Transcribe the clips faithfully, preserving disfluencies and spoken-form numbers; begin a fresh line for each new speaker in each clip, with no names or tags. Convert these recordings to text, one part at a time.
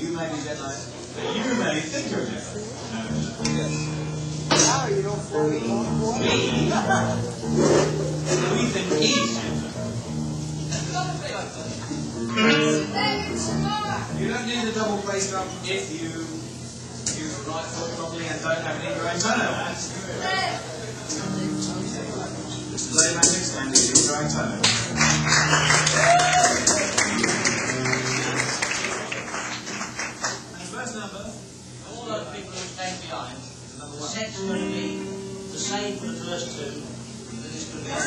You may be jet lagged, but you may think you're jet lagged. No, yes.
Now you don't fully on board.
We, we think he's jet lagged. You don't need a double bass drum if you use the right foot properly and don't have any of your own toenails. Just play magic stand and use your own toenails.
All those people who stand behind, the set's going to be the same for the first two, and then it's going to be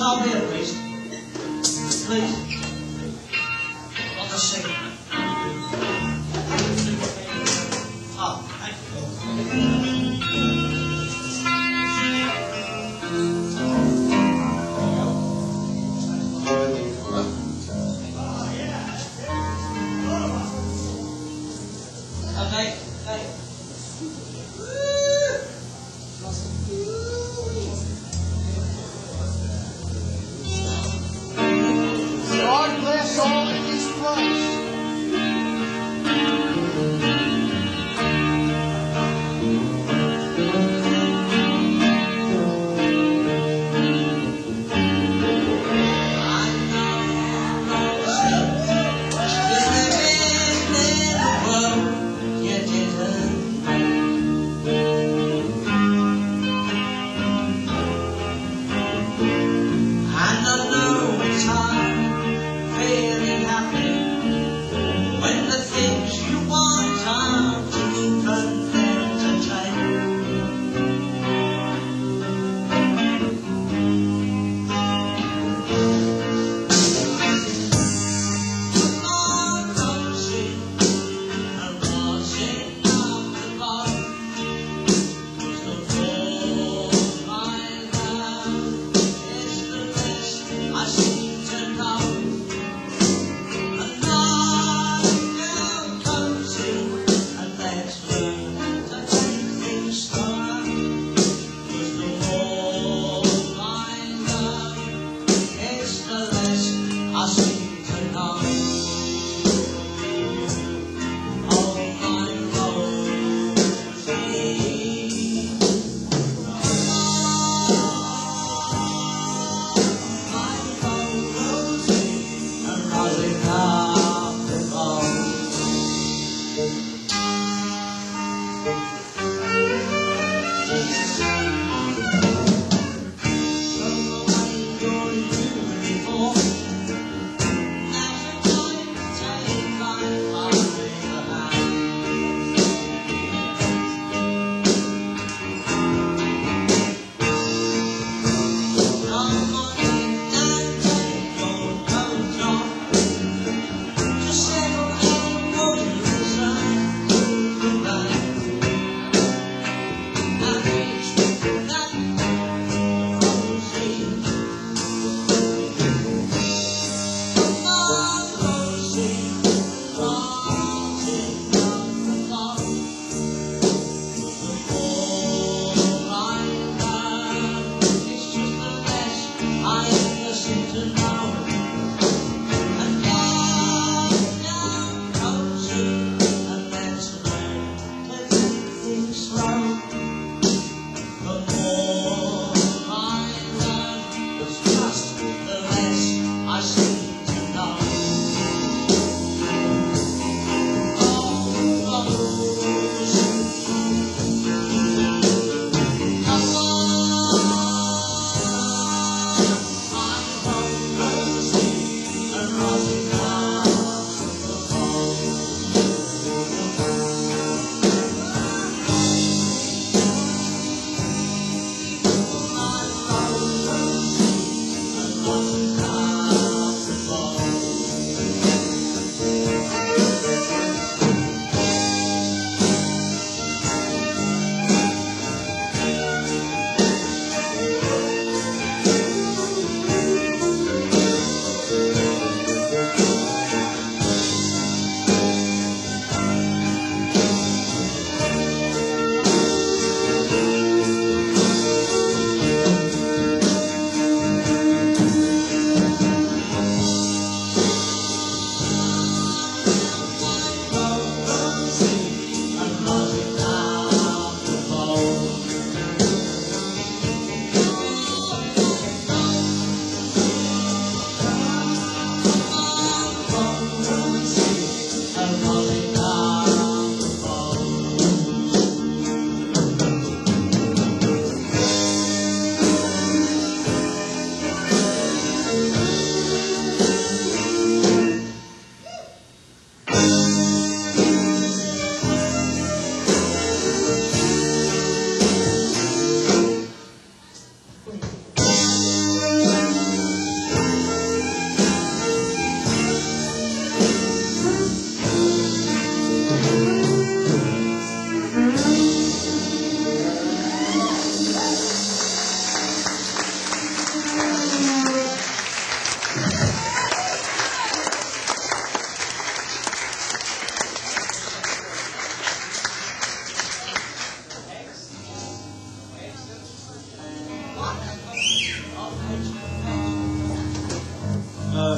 I'll be a priest. Please. Not to sing. Oh, thank Okay, okay.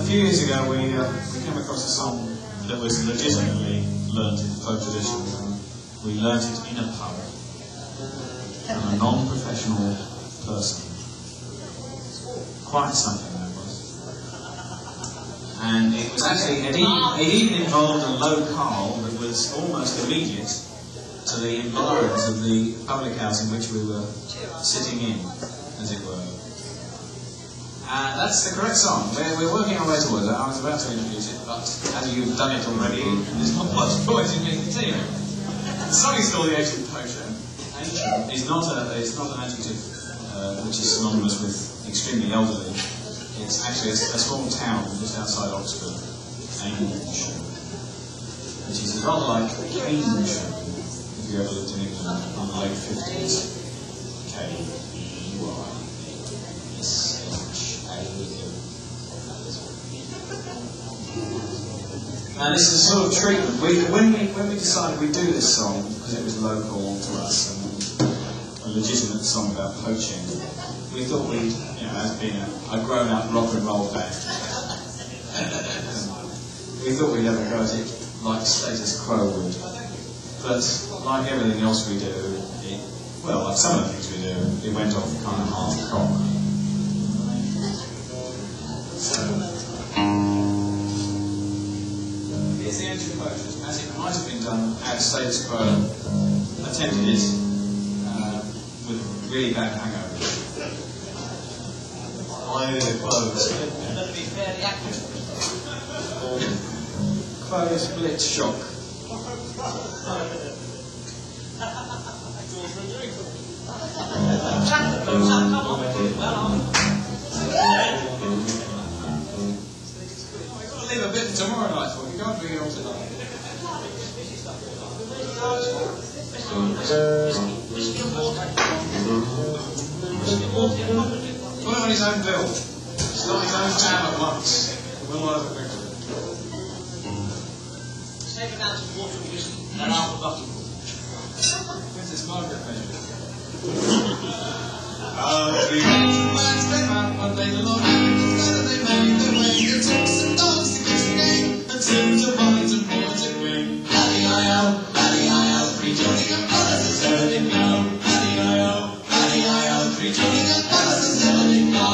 few years ago, we, uh, we came across a song that was legitimately learnt in folk tradition. We learnt it in a pub from a non-professional person. Quite something that was. And it was actually, it even, it even involved a locale that was almost immediate to the environs of the public house in which we were sitting in, as it were. Uh, that's the correct song. We're, we're working our way towards it. I was about to introduce it, but as you've done it already, there's not much point in me continuing. The song is called The Ancient Potion. Ancient is not, a, it's not an adjective uh, which is synonymous with extremely elderly. It's actually a, a small town just outside Oxford, Ancient, which is rather like Cambridgeshire, if you ever lived in England in the late fifties. K E Y S. And this is a sort of treatment. We, when we when we decided we'd do this song, because it was local to us and a legitimate song about poaching, we thought we'd, you know, as being a, a grown-up rock and roll band, we thought we'd have a go at it like Status Quo would. But like everything else we do, it, well, like some of the things we do, it went off kind of half cock. So. It's the Ancient Potion, as it might have been done had Status Quo attempted it uh, with really bad hangovers. Either Quo's
Better be fairly accurate.
or Quo split shock. Leave a bit tomorrow night for you. You can't bring it all tonight. Put it on his own bill. Start his own jam at once. We'll all have a quick one.
Take it down to water and whiskey. They're half a bucket.
Where's this Margaret measure? Oh, three days and nights came out one day the Lord and Saturday made their way. They took some dogs to kiss the game and two to white and four to green. Paddy-I-O, Paddy-I-O, three joining up brothers and seven in go. Paddy-I-O, Paddy-I-O, three joining up brothers and seven in go.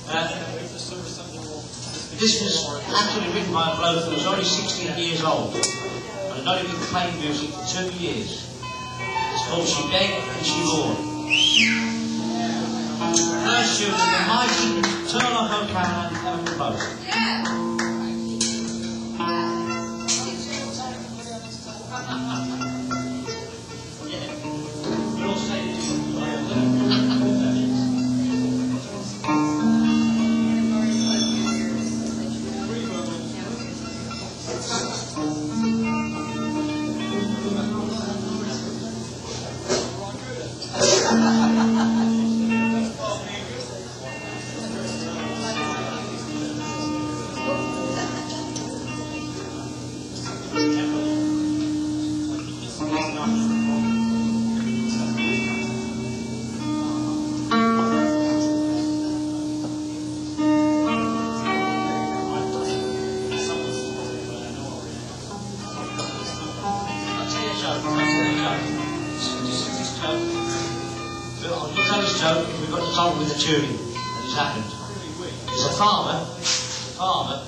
Uh, this was actually written by a bloke who was only sixteen years old and had only been playing music for two years. It's called She Begged and She Roared. First tune is the mighty Turlough O'Callaghan and Kevin Close. With the tuning that has happened. There's a farmer, farmer,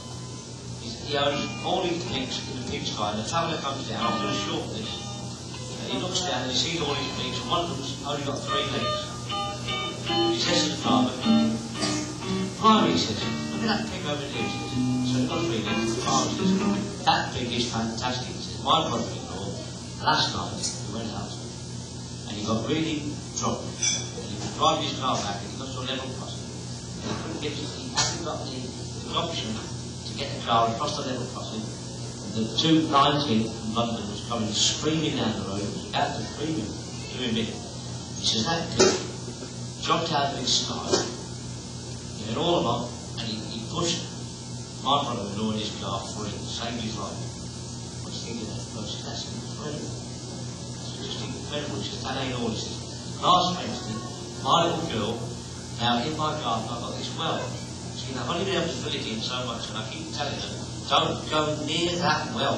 he owns all his pigs in the pigsty, and the traveller comes down after a short list, and he looks down and he sees all his pigs, and one of them's only got three legs. He says to the farmer, farmer, he says, look at that pig over there, he says. So he's got three legs. The farmer says, that pig is fantastic, he says. My brother-in-law, last night, he went out, and he got really drunk. Driving his car back, he got to a level crossing. He couldn't get to, he hadn't got the, the option to get the car across the level crossing. And the two nineteen from London was coming screaming down the road, was about to scream him to him in. He says, that pig jumped out of his style. He had all of them, and he, he pushed my brother-in-law in his car free, saved his life. I was thinking that, I said, that's incredible. That's just incredible. He says, that ain't all. He says, last Wednesday, my little girl, now in my garden I've got this well. See, I've only been able to fill it in so much, and I keep telling her, don't go near that well.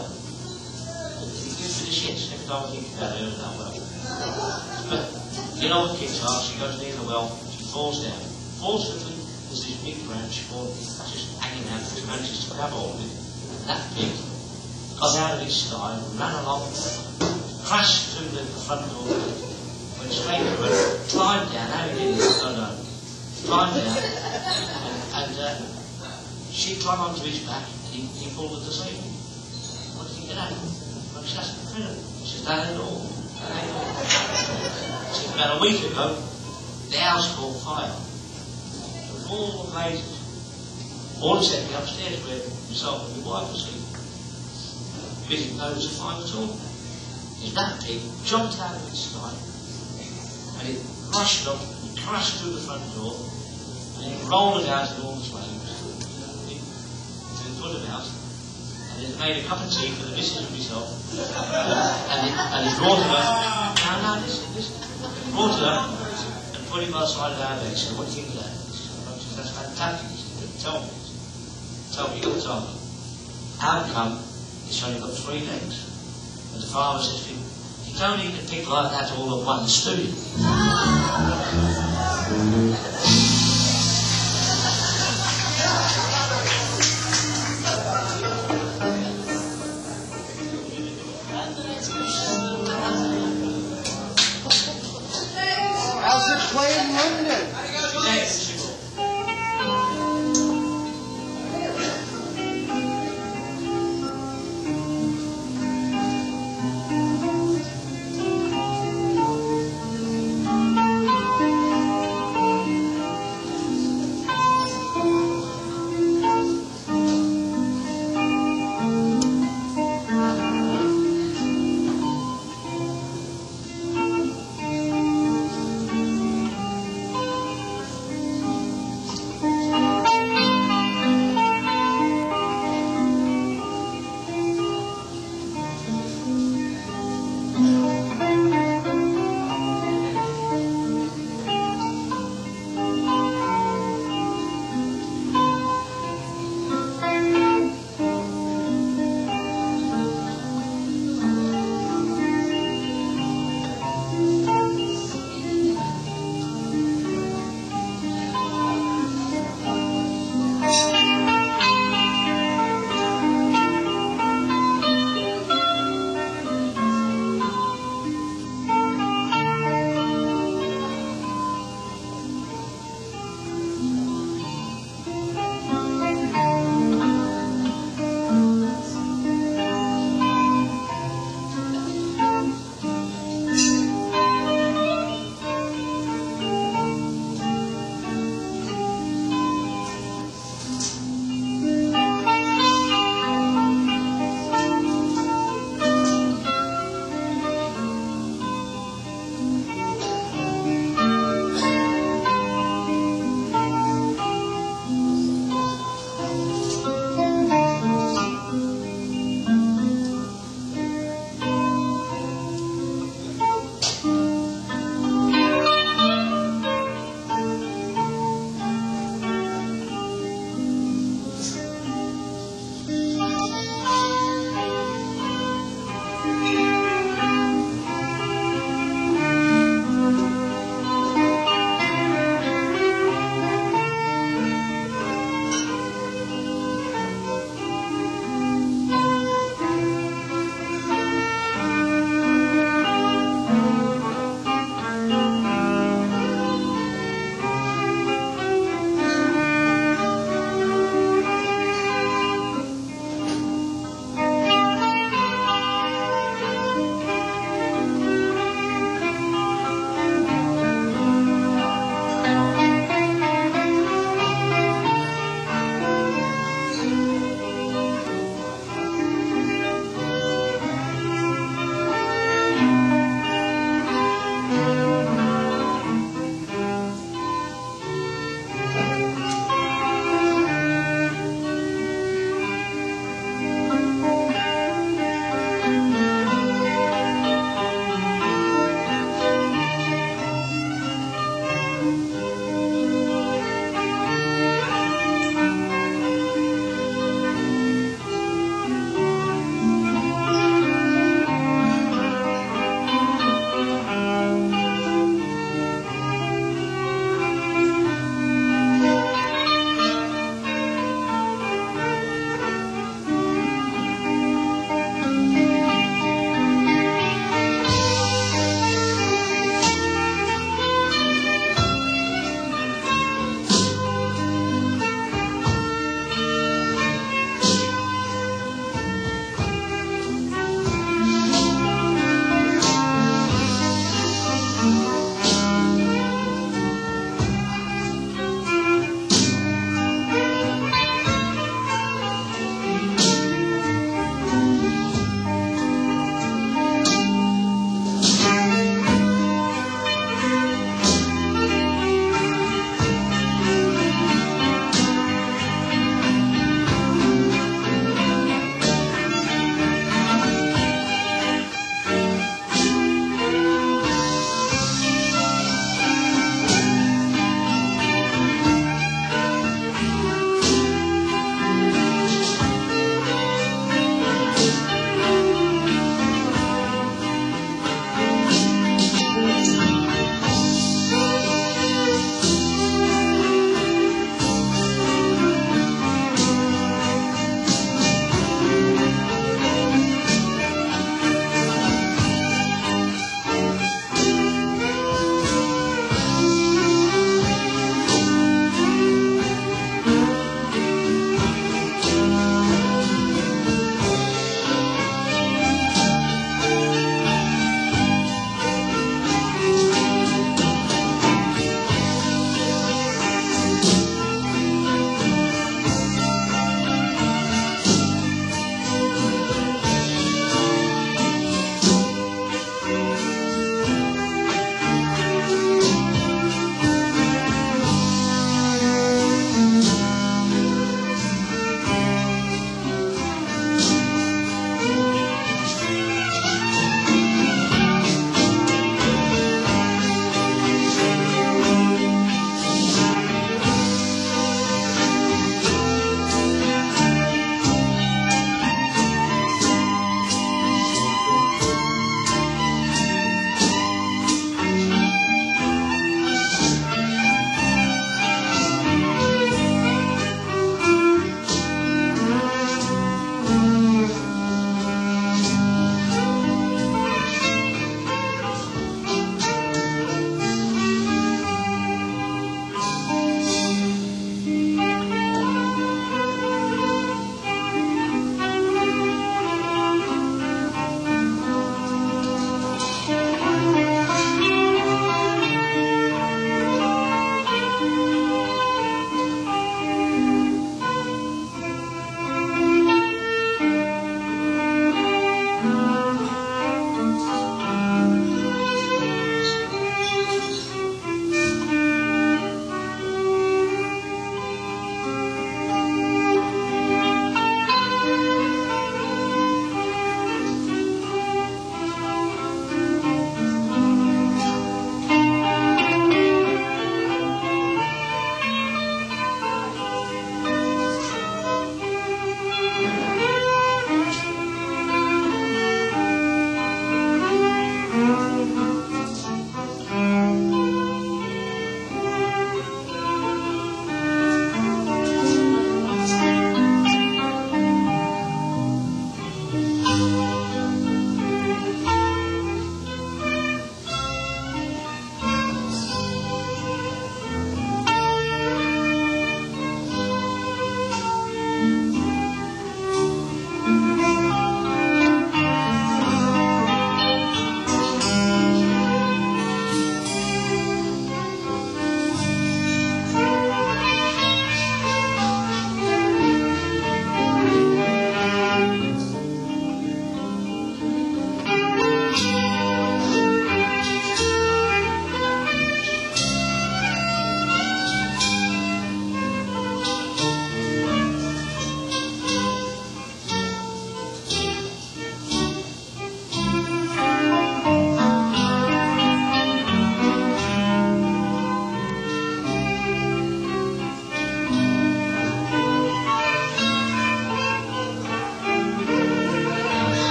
It gives me the shits every time I think about her and that well. But you know what kids are, she goes near the well, she falls down. Fortunately, there's this big branch called just hanging out, which manages to grab hold of it. That pig got out of its style, ran along, crashed through the front door. Went straight to her, climbed down, how he did it, I don't know, climbed down, and, and uh, she climbed onto his back, and he, he pulled her to sleep. What do you think of that? Well, she says, incredible. She says, that ain't all. That ain't all. She said, about a week ago, the house caught fire. It was all blazes. All except the upstairs where myself and my wife were sleeping. Didn't notice a fire at all. Is that pig jumped out of its style, and it rushed up, it crashed through the front door, and it rolled out in all the flames to the foot of the house, and it made a cup of tea for the missus and myself, and it, and it brought her, now, now, listen, listen, it brought her and put him by the side of our bed. So what do you think of that? She said, that's fantastic. He said, tell me, tell me, you'll tell me. How come it's only got three legs? And the farmer says to him, you don't eat a pig like that all at once, do you?
How's it play in London?
Yes.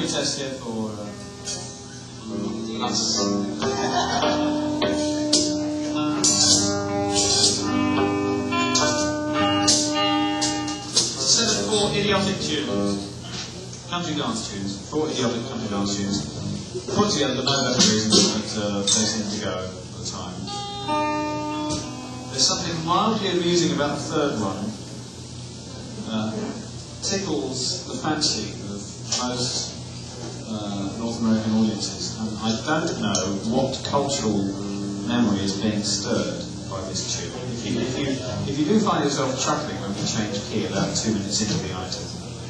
test here for uh, us. Set of four idiotic tunes, country dance tunes, four idiotic country dance tunes, put together for no better reason than that uh, they seem to go at the time. There's something mildly amusing about the third one. Uh, tickles the fancy of most uh, North American audiences, and I don't know what cultural memory is being stirred by this tune. If you, if you, if you do find yourself chuckling when we change key about two minutes into the item,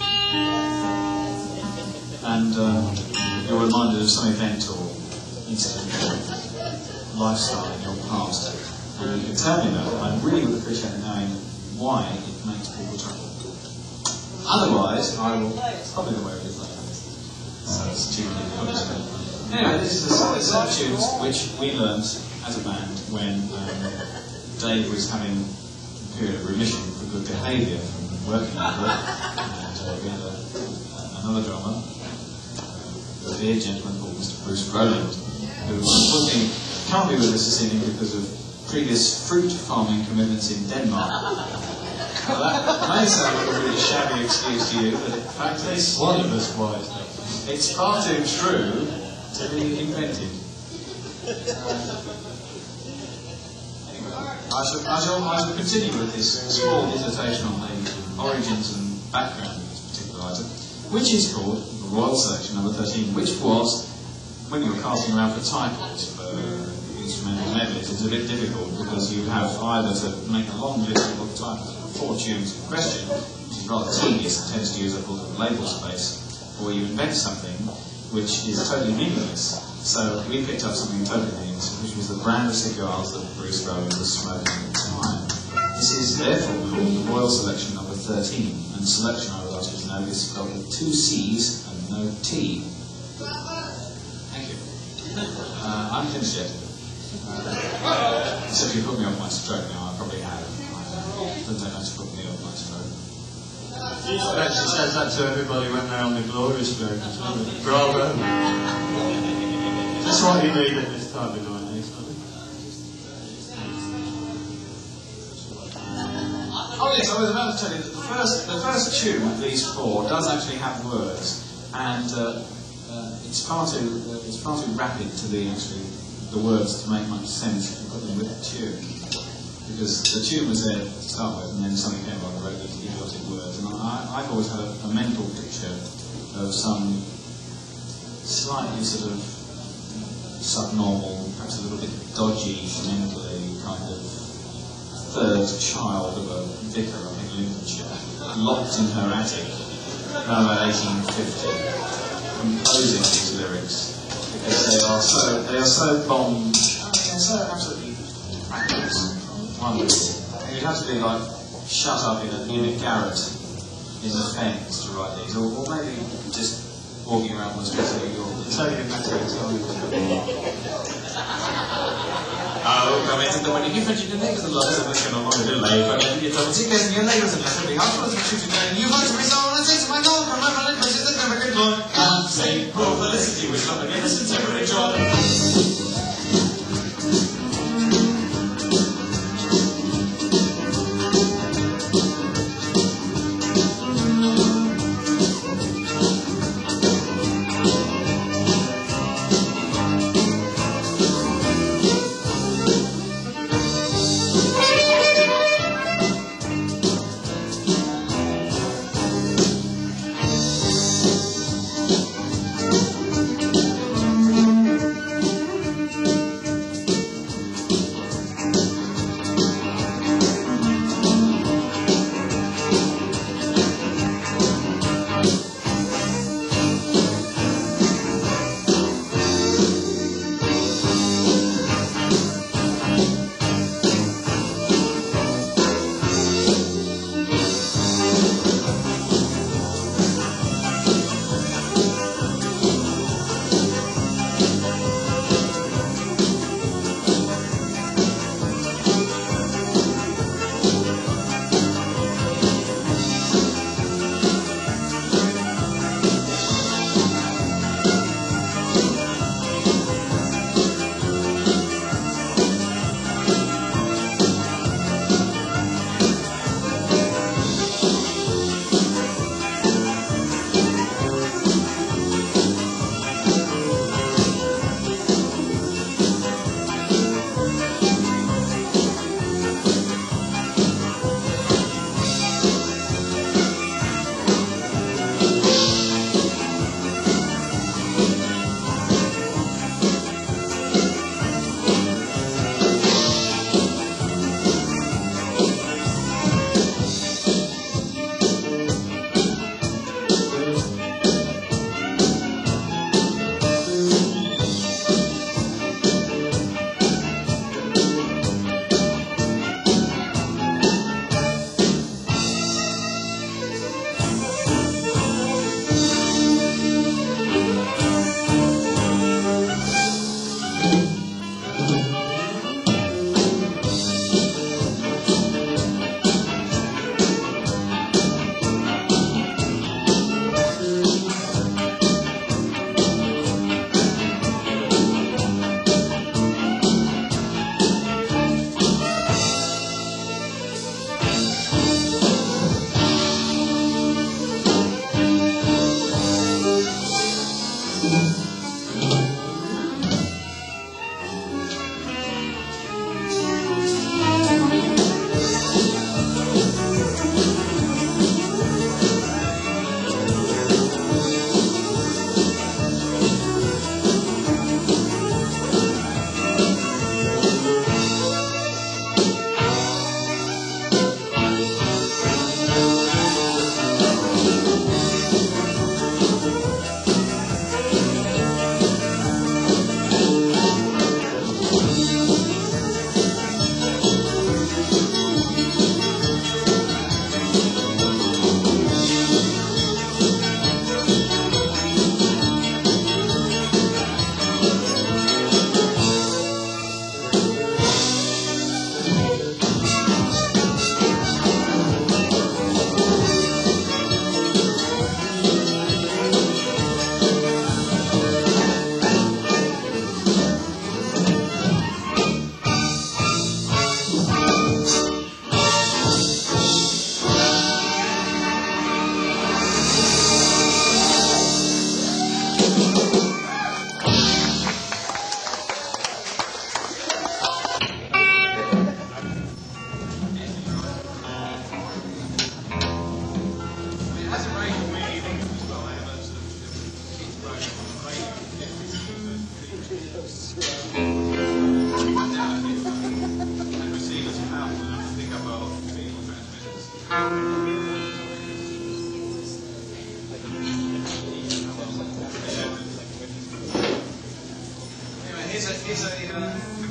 and uh, you're reminded of some event or incident or lifestyle in your past, and you can tell me that, I really would appreciate knowing why it makes people chuckle. Otherwise, I will probably the way it is like that. So stupid, obviously. Anyway, this is a set of tunes which we learned as a band when um, Dave was having a period of remission for good behaviour from working on the group. And uh, we had a, another drummer, a dear gentleman called Mister Bruce Rowland, who unfortunately can't be with us this evening because of previous fruit farming commitments in Denmark. Well, that may sound like a really shabby excuse to you, but in fact it's one of us wise. It's far too true to be invented. Uh, anyway, I shall, I, shall, I shall continue with this small dissertation on the origins and background of this particular item, which is called the Royal Selection number thirteen, which was, when you were casting around for titles for instrumental medleys, it's a bit difficult because you have either to make a long list of titles, four tunes in question, which is rather tedious and tends to use up a lot of label space, or you invent something which is totally meaningless. So we picked up something totally meaningless, which was the brand of cigars that Bruce Rowland was smoking at the time. This is therefore called the Royal Selection number thirteen, and selection, I would ask you to know, is spelled with two C's and no T. Thank you. Uh, I'm finished yet. Uh, except you put me off my stroke now, I probably have. Doesn't take much to put me off my stroke.
She actually says that to everybody when they're on the glory stroke as well. Bravo. That's what you need at this time of night, eh?
Oh yes, I was about to tell you that the first, the first tune of these four does actually have words, and uh, uh, it's far too uh, it's far too rapid to be actually the words to make much sense if you put them with the tune, because the tune was there to start with, and then something came along and wrote these idiotic words, and I, I've always had a, a mental picture of some slightly sort of subnormal, perhaps a little bit dodgy mentally kind of third child of a vicar up in Lincolnshire, locked in her attic around about eighteen fifty, composing these lyrics because they are so they are so bombed, I mean, they're so absolutely practical, wonderful. And you'd have to be like shut up in a, in a garret in the fens to write these, or, or maybe just walking around the streets of New York.
Tell you better
Oh, come into the money, you fetch the neighbors and lots of us can no longer delay, but then you don't see guys and your neighbors and that's really hard for us to shoot today. And you want to be so and say to my God, from my brother, precious and never good Lord. God save poor Felicity, which love again is temporary joy.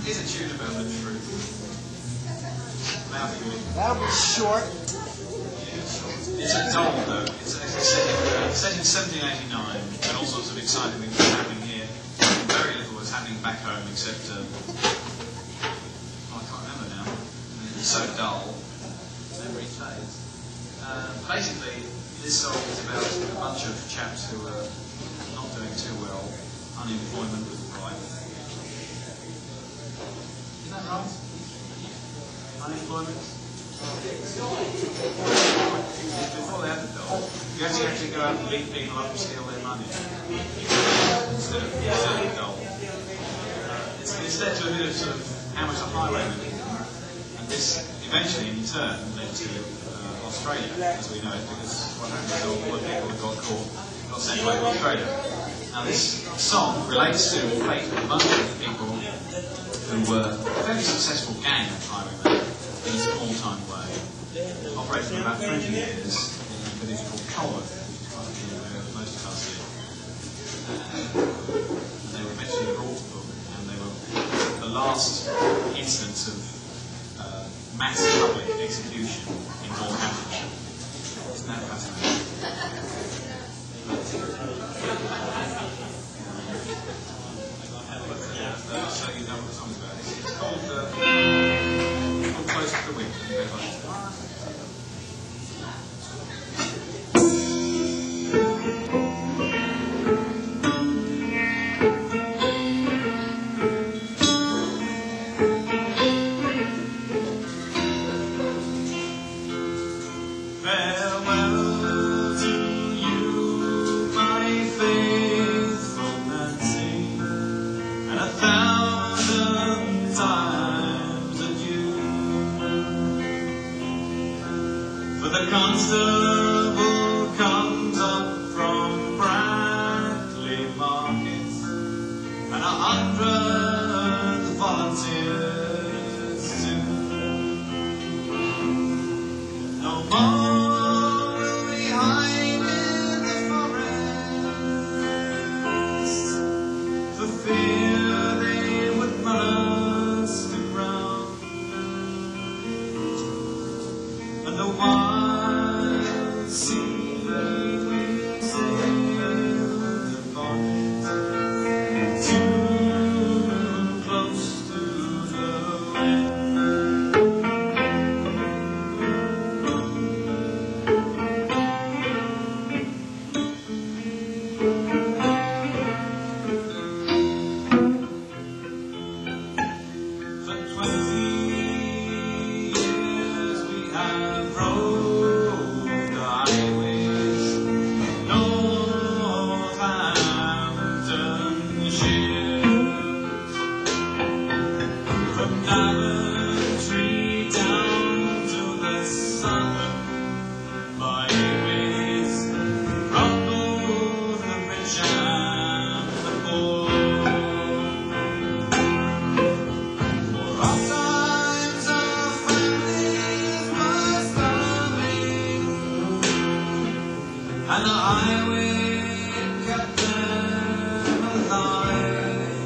Here's a tune about the truth. That'll be good.
That'll be short.
It's a doll, though. It's, it's set, in, uh, set in seventeen eighty-nine, and all sorts of exciting things were happening here. Very little was happening back home, except um, oh, I can't remember now. It's so dull. Memory fades. Uh, basically, this song is about a bunch of chaps who are not doing too well. Unemployment was rife. Isn't that right? Unemployment. Before they had the doll, you had to actually go out and beat people up and steal their money. Instead of the doll. Uh, it's, it's led to a bit of sort of amateur highwaymen. And this eventually, in turn, led to uh, Australia, as we know it, because what happened is all the people that got caught got sent away to Australia. Now this song relates to the fate of a bunch of people who were a fairly successful gang of highwaymen in a small-time way. Operated for about twenty years in a village called Colworth, which is quite near where most of us live. And they were eventually brought to book, and they were the last instance of uh, mass public execution in Northamptonshire. Isn't that fascinating? I'll show you what the song's about. It's called, uh, called Close to the Wind. The constable comes up from Bradley Market, and a hundred volunteers too. No more will we hide in the forest, for fear they would run us to ground. And the wild sea we sailed upon it, too close to the for twenty years we have rode the highways, Northamptonshire, from Daventry down to the southern byways, from both the rich and the poor. For ofttimes our families were starving, and the highway kept them alive.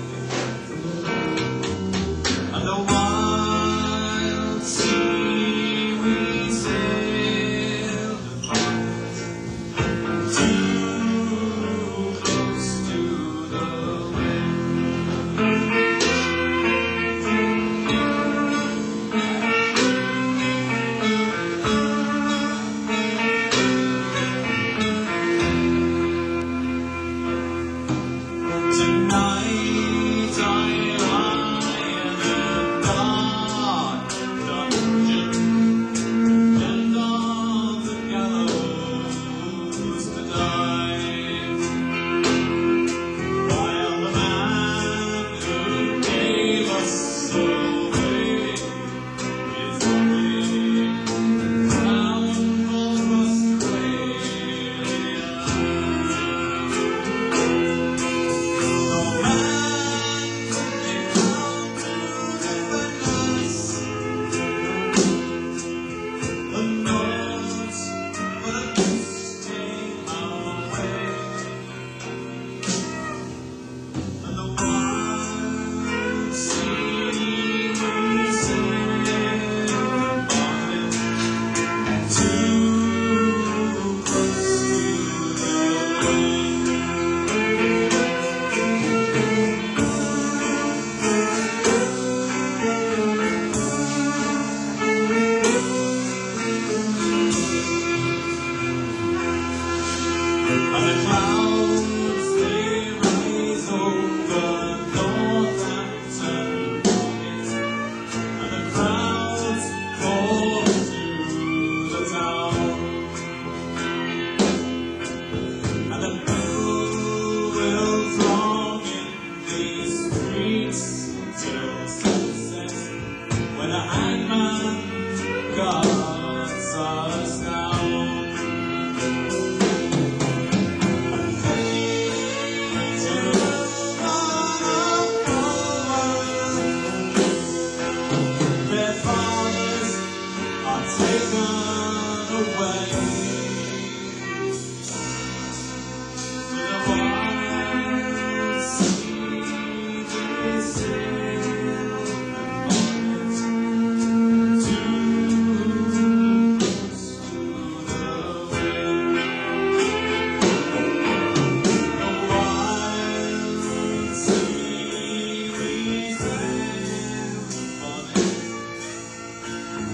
And the wild sea we sailed upon, too close to the wind.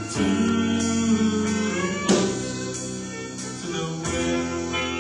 to the wind.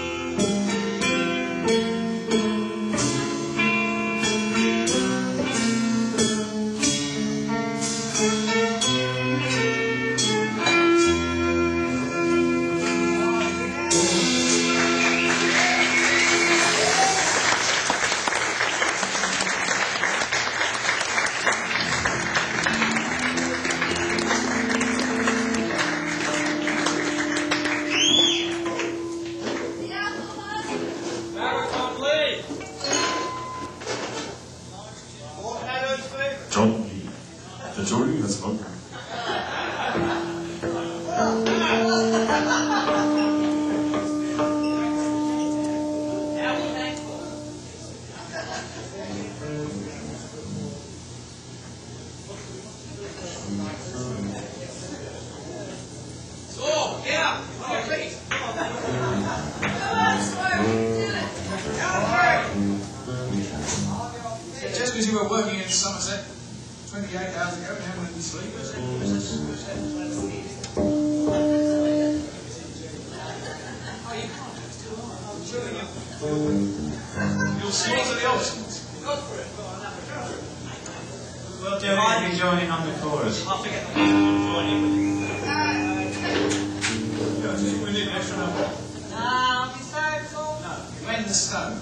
John Lee. The jury has spoken.
So, get up! On your feet!
Just because you were working in Somerset twenty-eight hours ago and haven't had any sleep, is it? You'll see to the ultimate.
Well, Joe, I'll be joining on the chorus.
I'll forget the people who join in with you.
Yeah, I think we need an extra number.
Now, be thankful.
No, Glenn the Stone.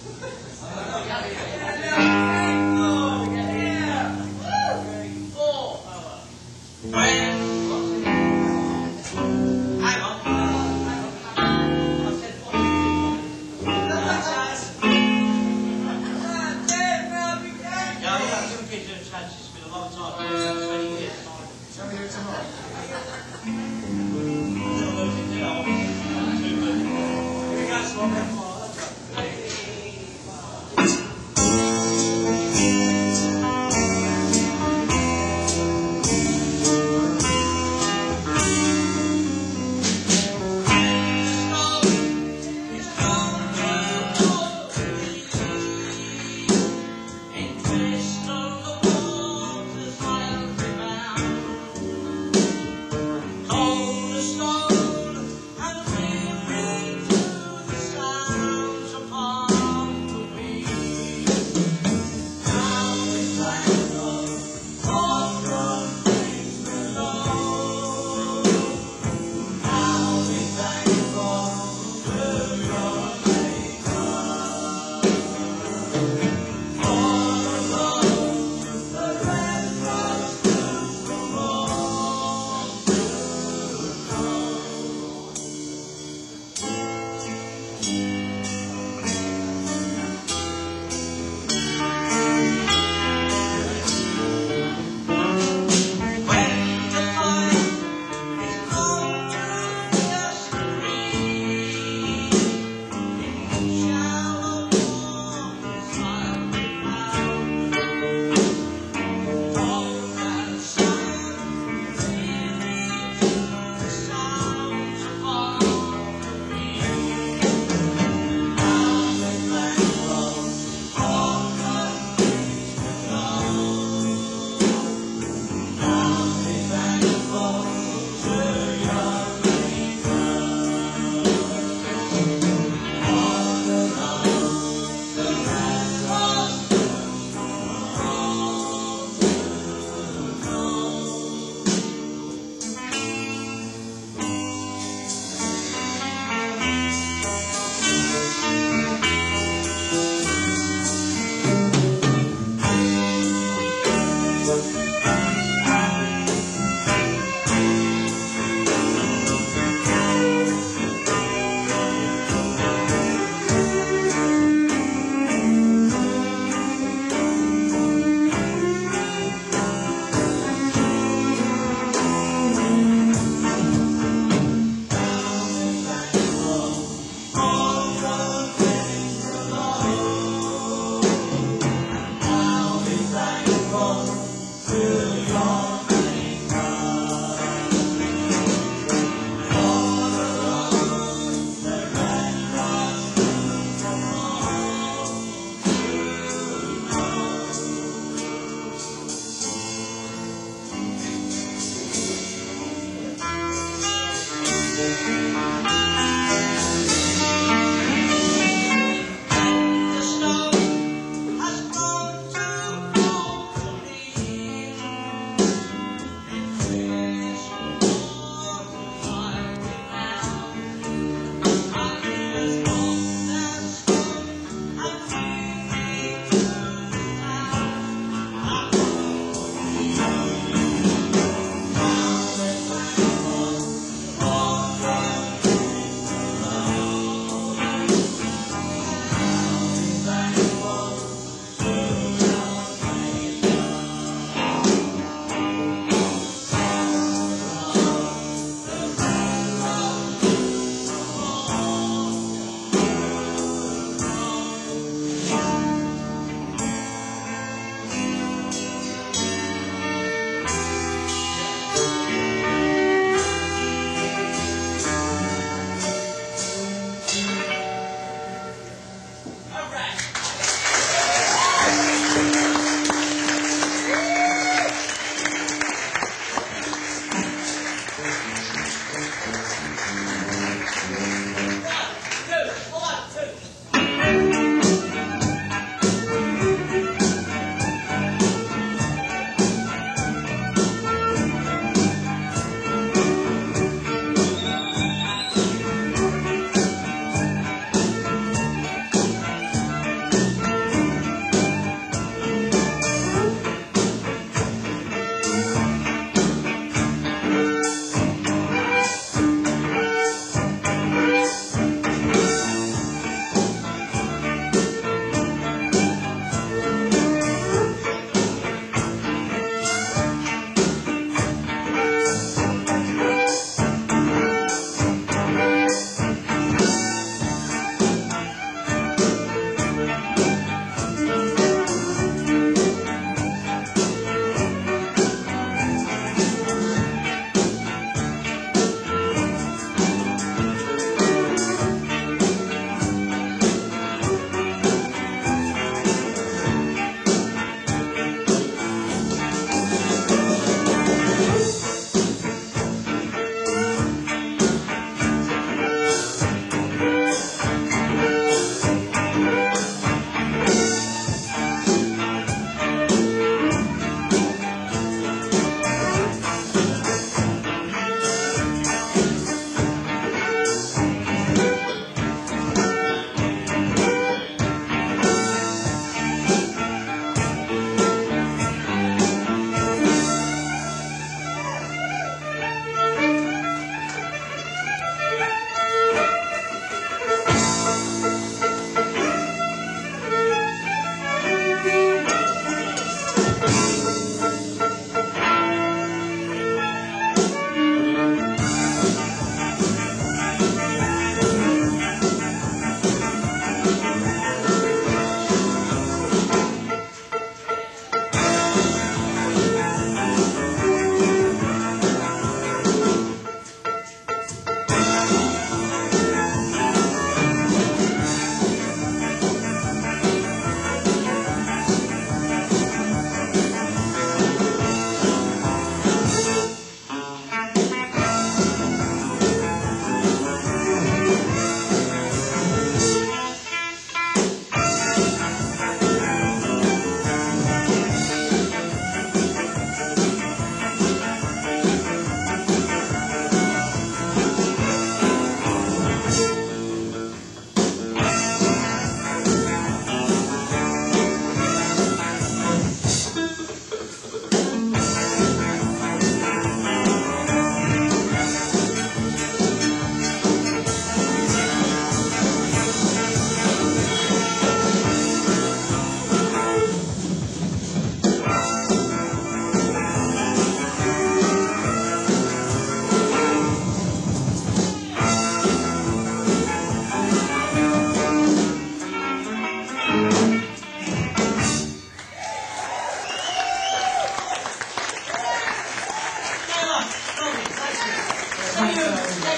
Four. When? Hang on. Yeah, yeah, give a kid a chance. It's been a long time. twenty years.
Shall we do it tomorrow?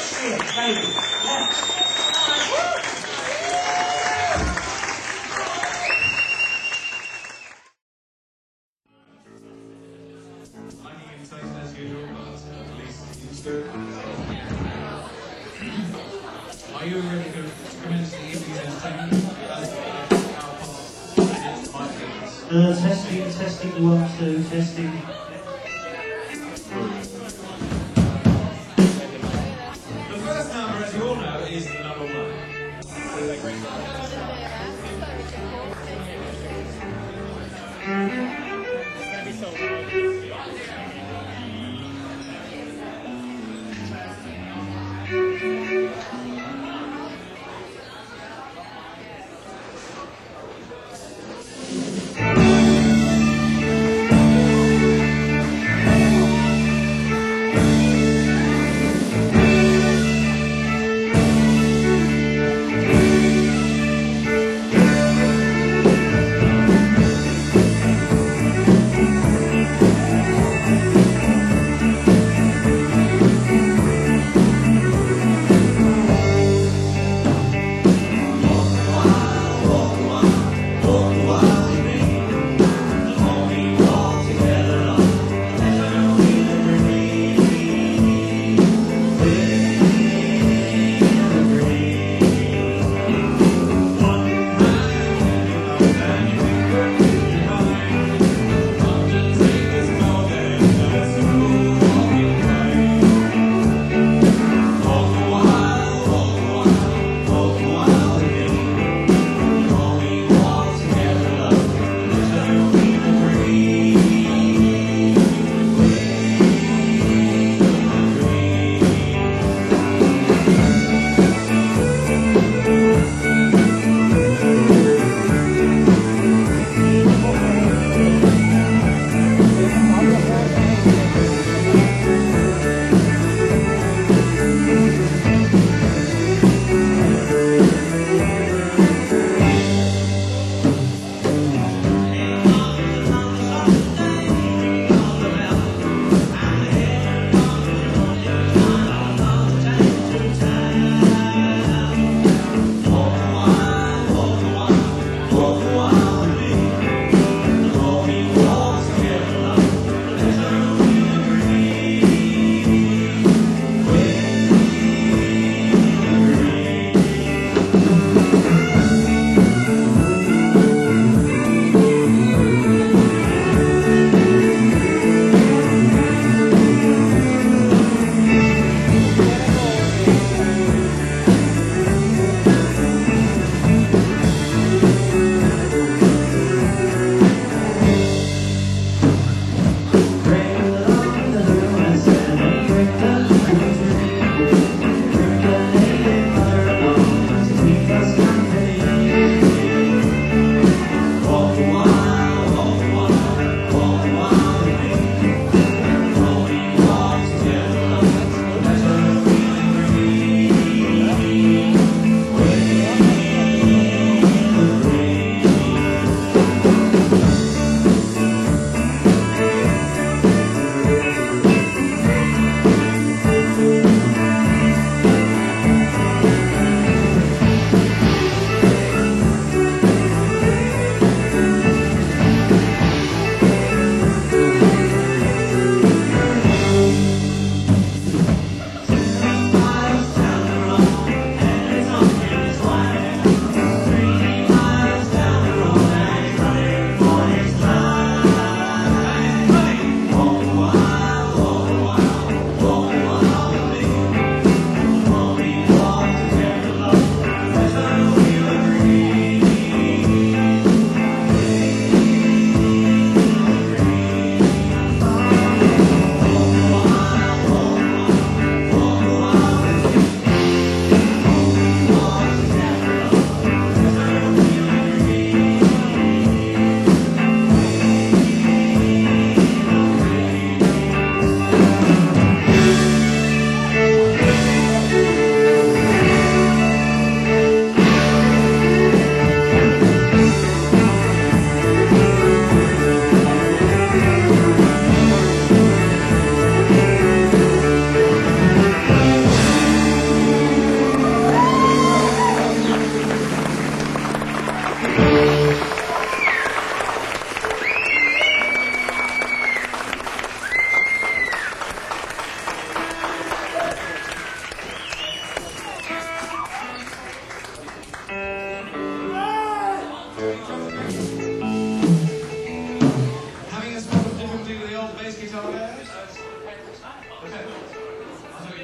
Excellent, David. Yes.
Are you ready to commence the evening's entertainment?
Uh, testing, testing, one, two, testing.
The first number, as you all know, is the number one.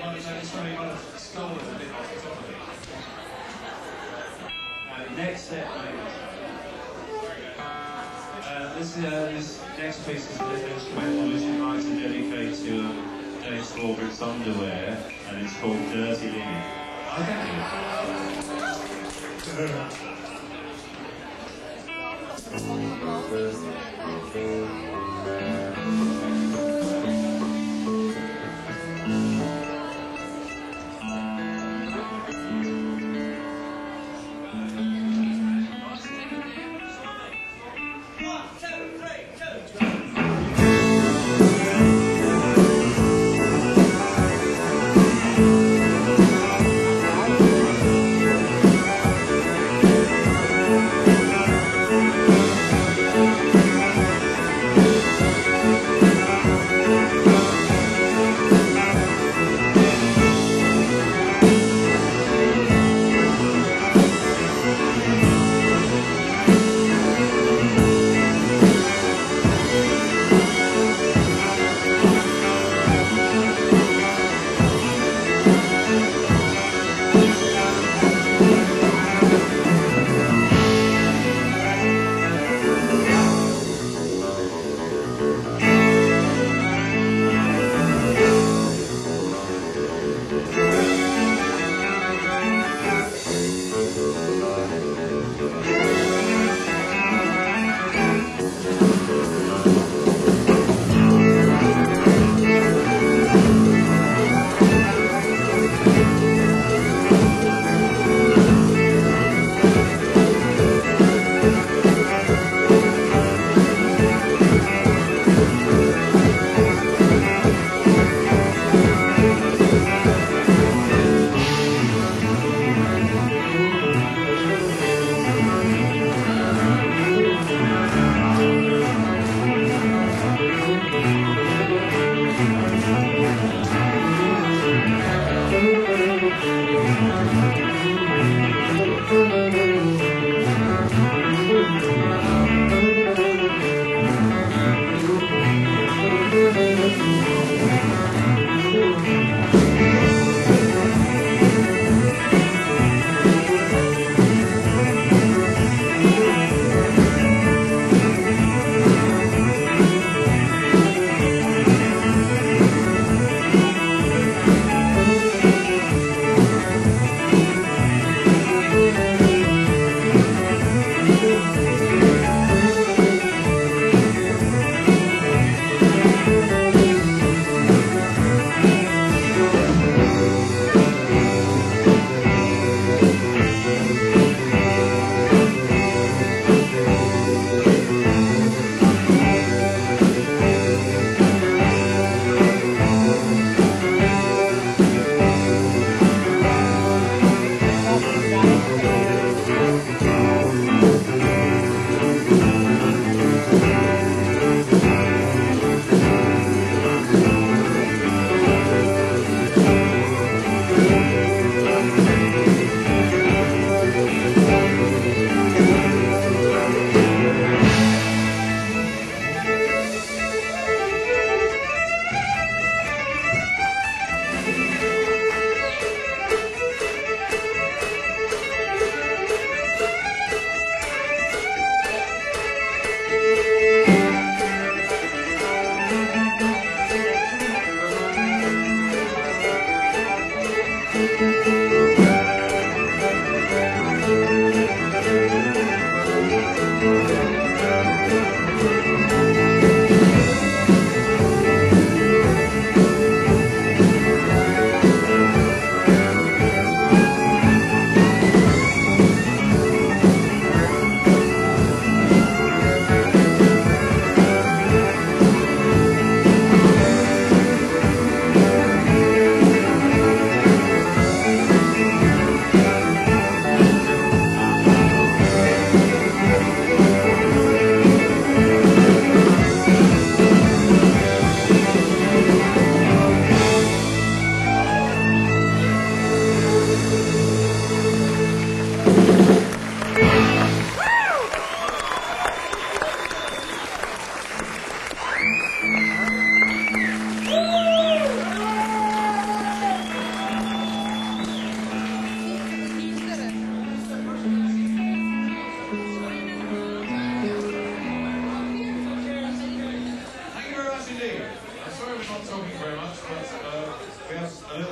might be saying somebody might have stolen a bit off the top of it. Uh, next step, please. Uh, this, uh, this next piece is a little instrumental which we'd like to dedicate to um, James Corbrett's underwear, and it's called Dirty Linen. Oh, thank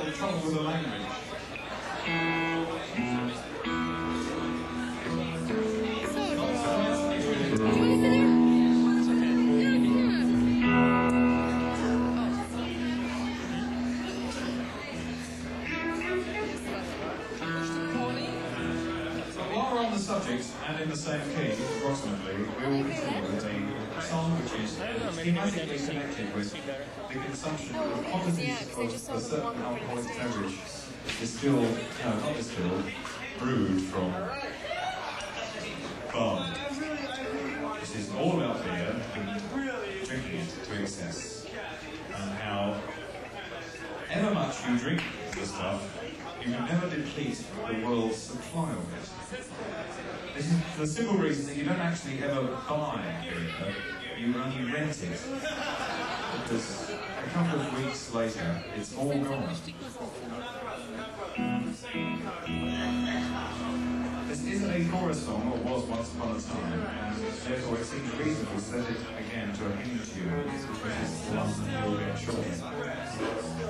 the trouble with the language. Subject, and in the same key, approximately, we will consider a song which is thematically connected with the consumption of quantities of a certain alcoholic beverage distilled, no, not distilled, brewed from barley. This is all about beer and drinking it to excess, and how ever much you drink the stuff, you can never deplete the world's supply of it. This is the simple reason that you don't actually ever buy beer, you only rent it. Because a couple of weeks later, it's all gone. This is a chorus song, or was once upon a time, and therefore it seems reasonable to set it again to a hymn tune, which is the one that you'll get shortly.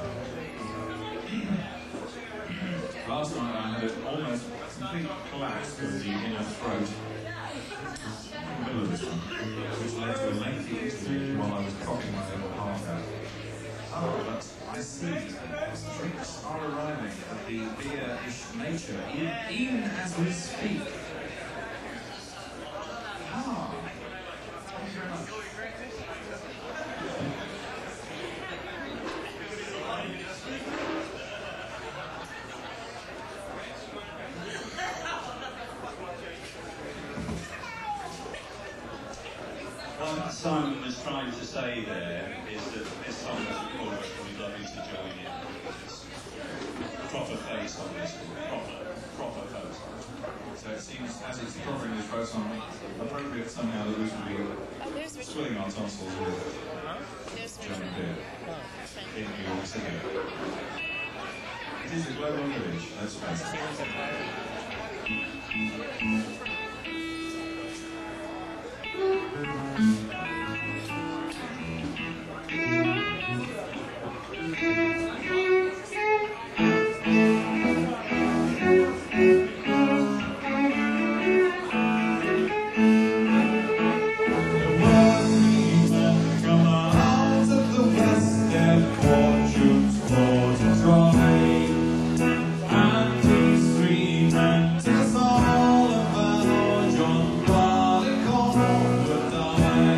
Last night I had an almost complete collapse of the inner throat in the middle of this one, which led to a lengthy interview while I was coughing my little heart out. Oh, but I see, drinks are arriving at the beer-ish nature, even, even as we speak. Ah, thank you very much. What Simon was trying to say there is that this song is a chorus and we'd love you to join in. It's proper face on this one, proper, proper face.
So it seems, as it's proper English folk song, appropriate somehow that we should be swilling our tonsils with German beer in New York City. It is a global village, let's face it.
All about John Barleycorn would die.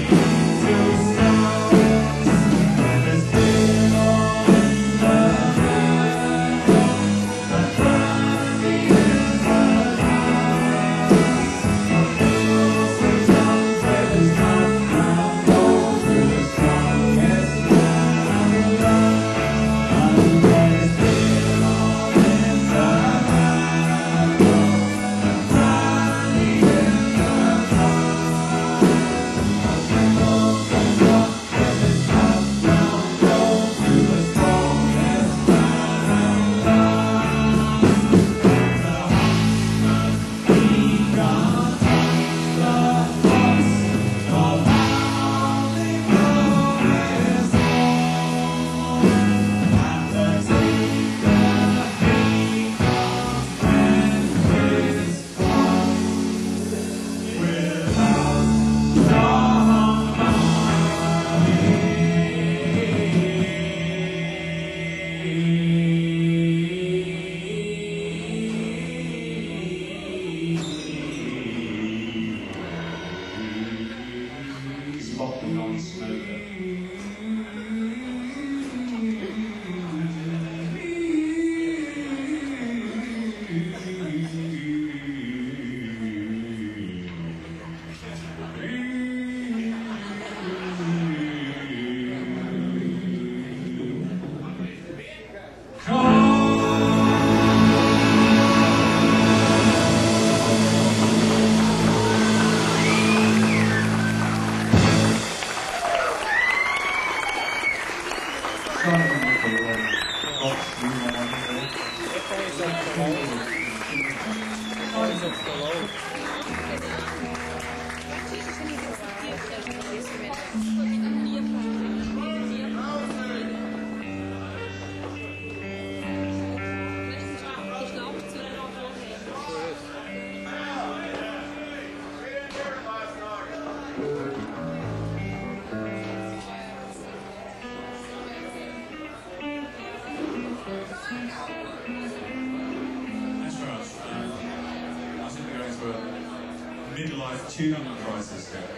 midlife tuning crisis here.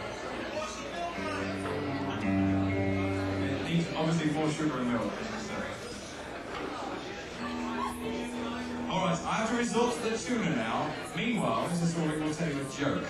It needs obviously more sugar and milk, as you say. Alright, I have to resort to the tuna now. Meanwhile, Missus Rawley will tell you a joke.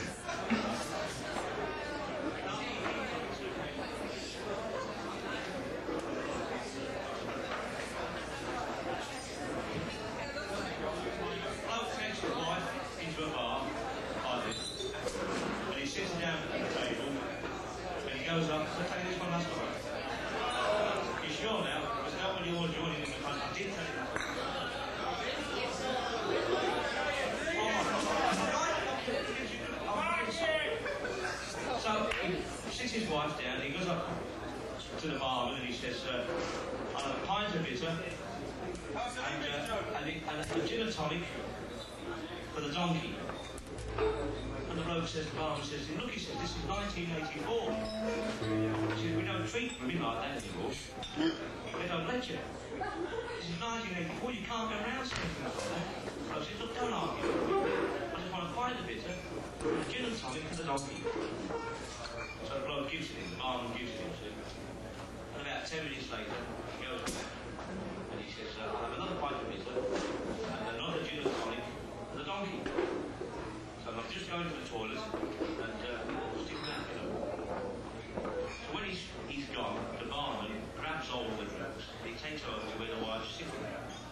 His wife down, he goes up to the barman and he says, uh, I'll have a pint of bitter and, uh, and, it, and a gin and tonic for the donkey. And the bloke says, the barman says, look, he says, this is nineteen eighty-four. He says, we don't treat women like that anymore. They don't let you. This is nineteen eighty-four, you can't go around saying things like that. The bloke says, look, don't argue. I just want a pint of bitter and a gin and tonic for the donkey. So the bloke gives it him, the barman gives it him to him. And about ten minutes later, he goes back and he says, uh, I'll have another pint of bitter and another gin and tonic for the donkey. So I'm just going to the toilet and uh, stick that, you know. So when he's, he's gone, the barman grabs all the drinks and he takes over to where the wife's sitting.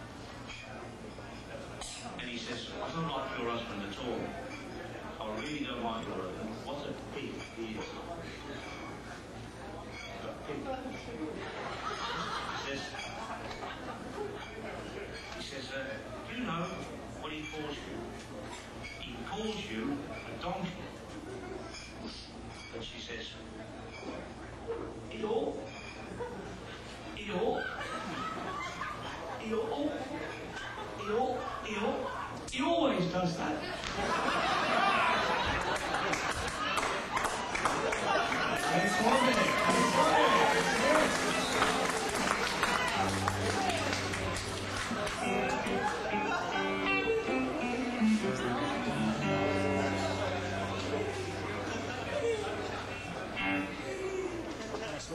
And he says, I don't like your husband at all. I really don't like your husband. What a pig he is. He says, he says, uh, do you know what he calls you? He calls you a donkey. And she says, Eeyore, Eeyore, Eeyore, Eeyore, Eeyore. He always does that.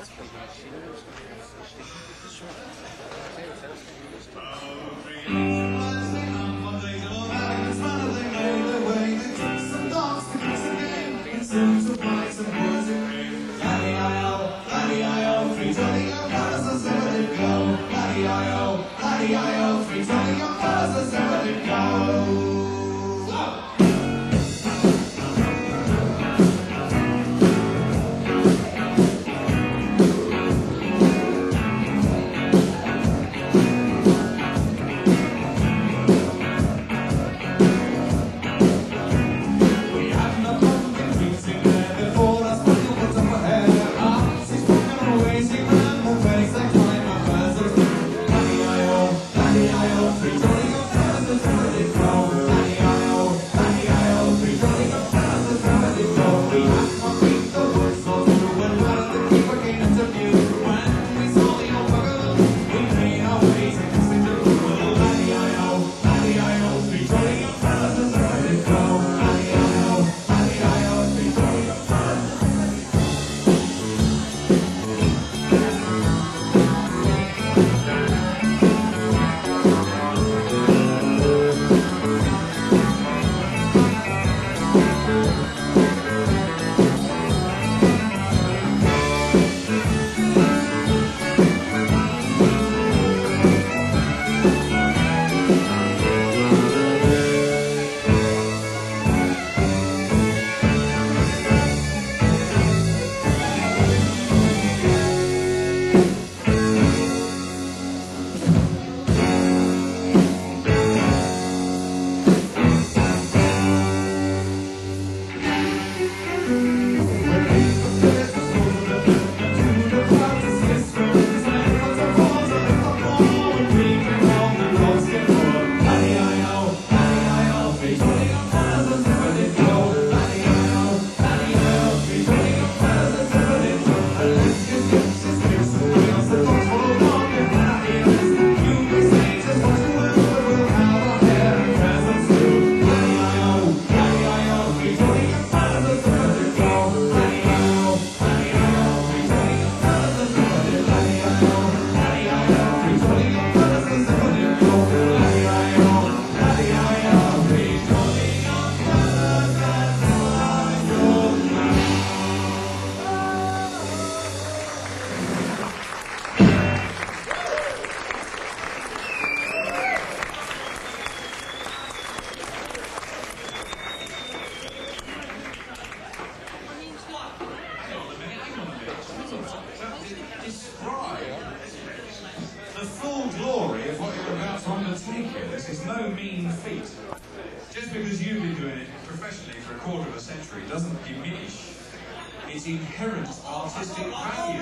its inherent artistic value.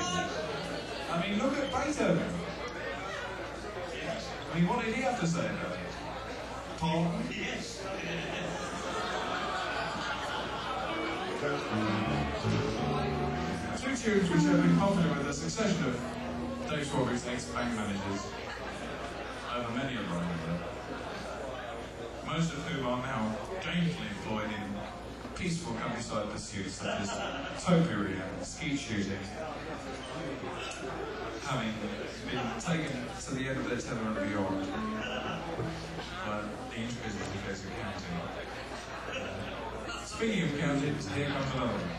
I mean, look at Beethoven. I mean, what did he have to say about it? Paul? Yes. Two tunes which have been popular with a succession of Dave Strawberry's ex-bank managers over many a run, most of whom are now gainfully employed in peaceful countryside pursuits such as topiary and skeet shooting, having been taken to the end of their tether and beyond by the intricacies of counting. Speaking of counting, here comes another one.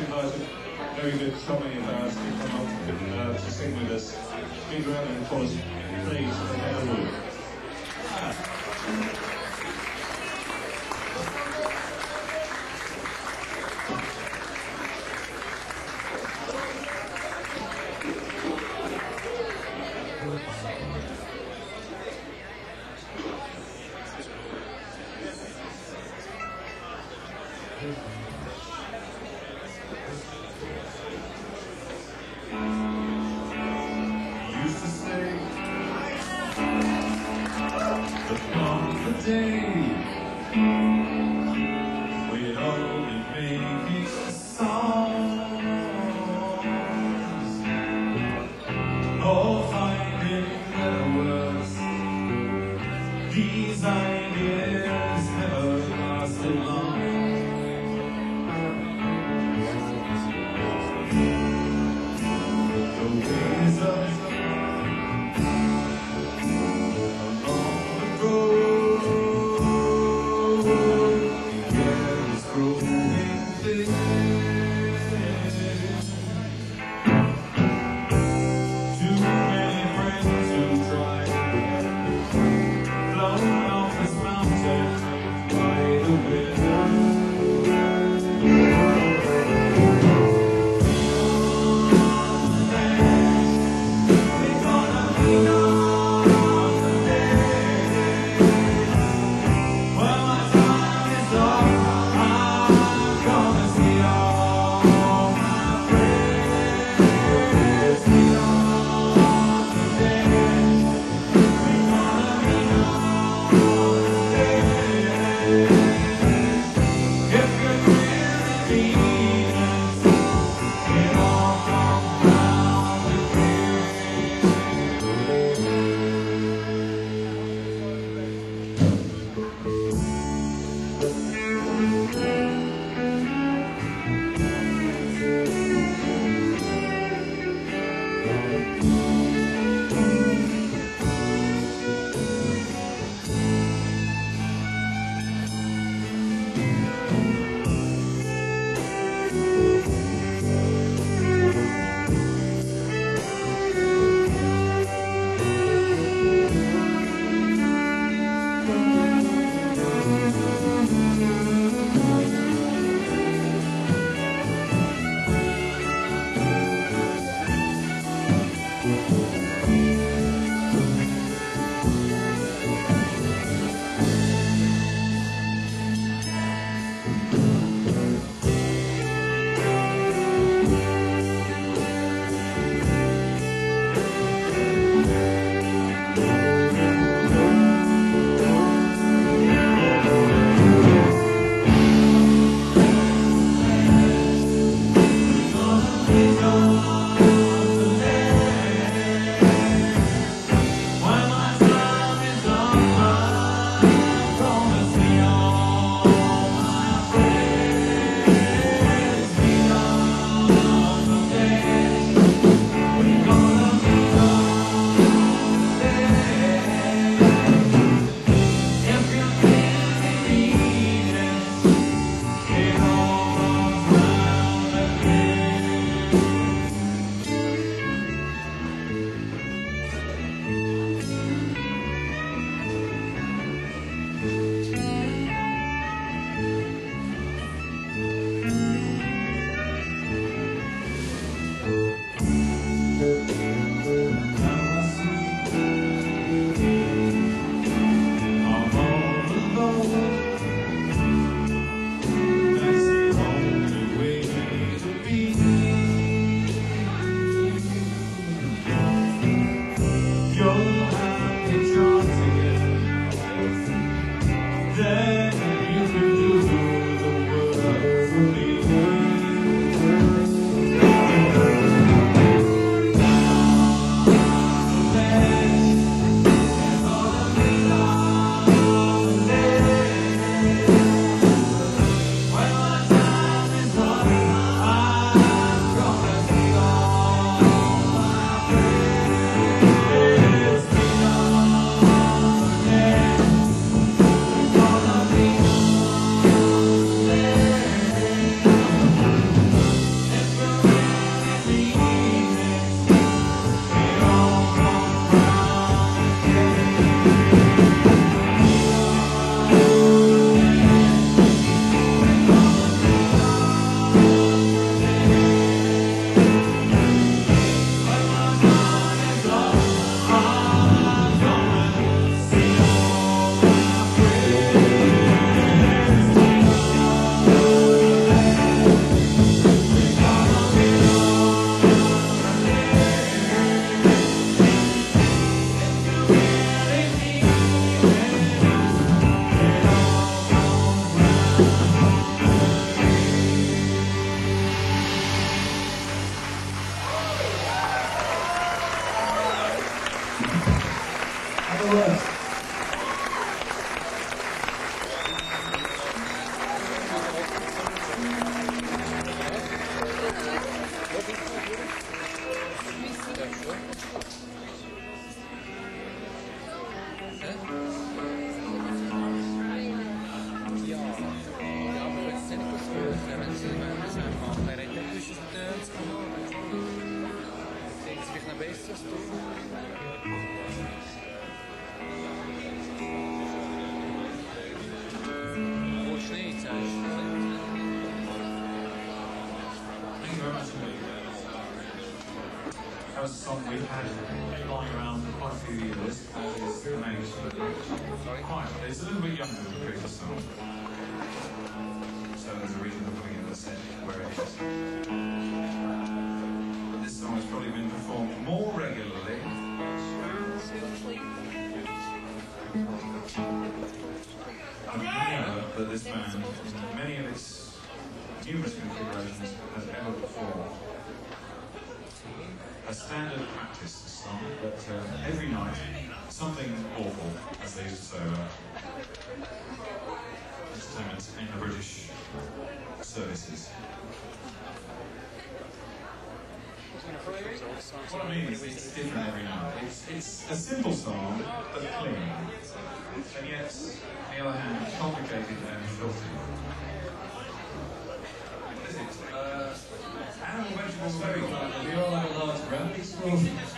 invited very good Tommy of ours to come up uh, to sing with us. Big round of applause, please, for Heather Wood. Ah.
Used to say that on the day we'd all be making songs, all finding better words. These ideas never lasted long. The ways of along the road, the air is growing thick. Too many
That was a song we've had lying around for quite a few years. That is the name of the quite. It's a little bit younger than the previous song. So there's a reason for putting it in the set where it is. But this song has probably been performed more regularly. I've never that this band, in many of its numerous configurations, has ever performed a standard practice song, but uh, every night something awful, as they used to say about entertainment in the British services. What I mean is it's different every night. It's, it's a simple song, but clean. And yet, on the other hand, complicated and filthy. What is it? Uh, animal, vegetable, very clever.
We all like a large gravity spoon.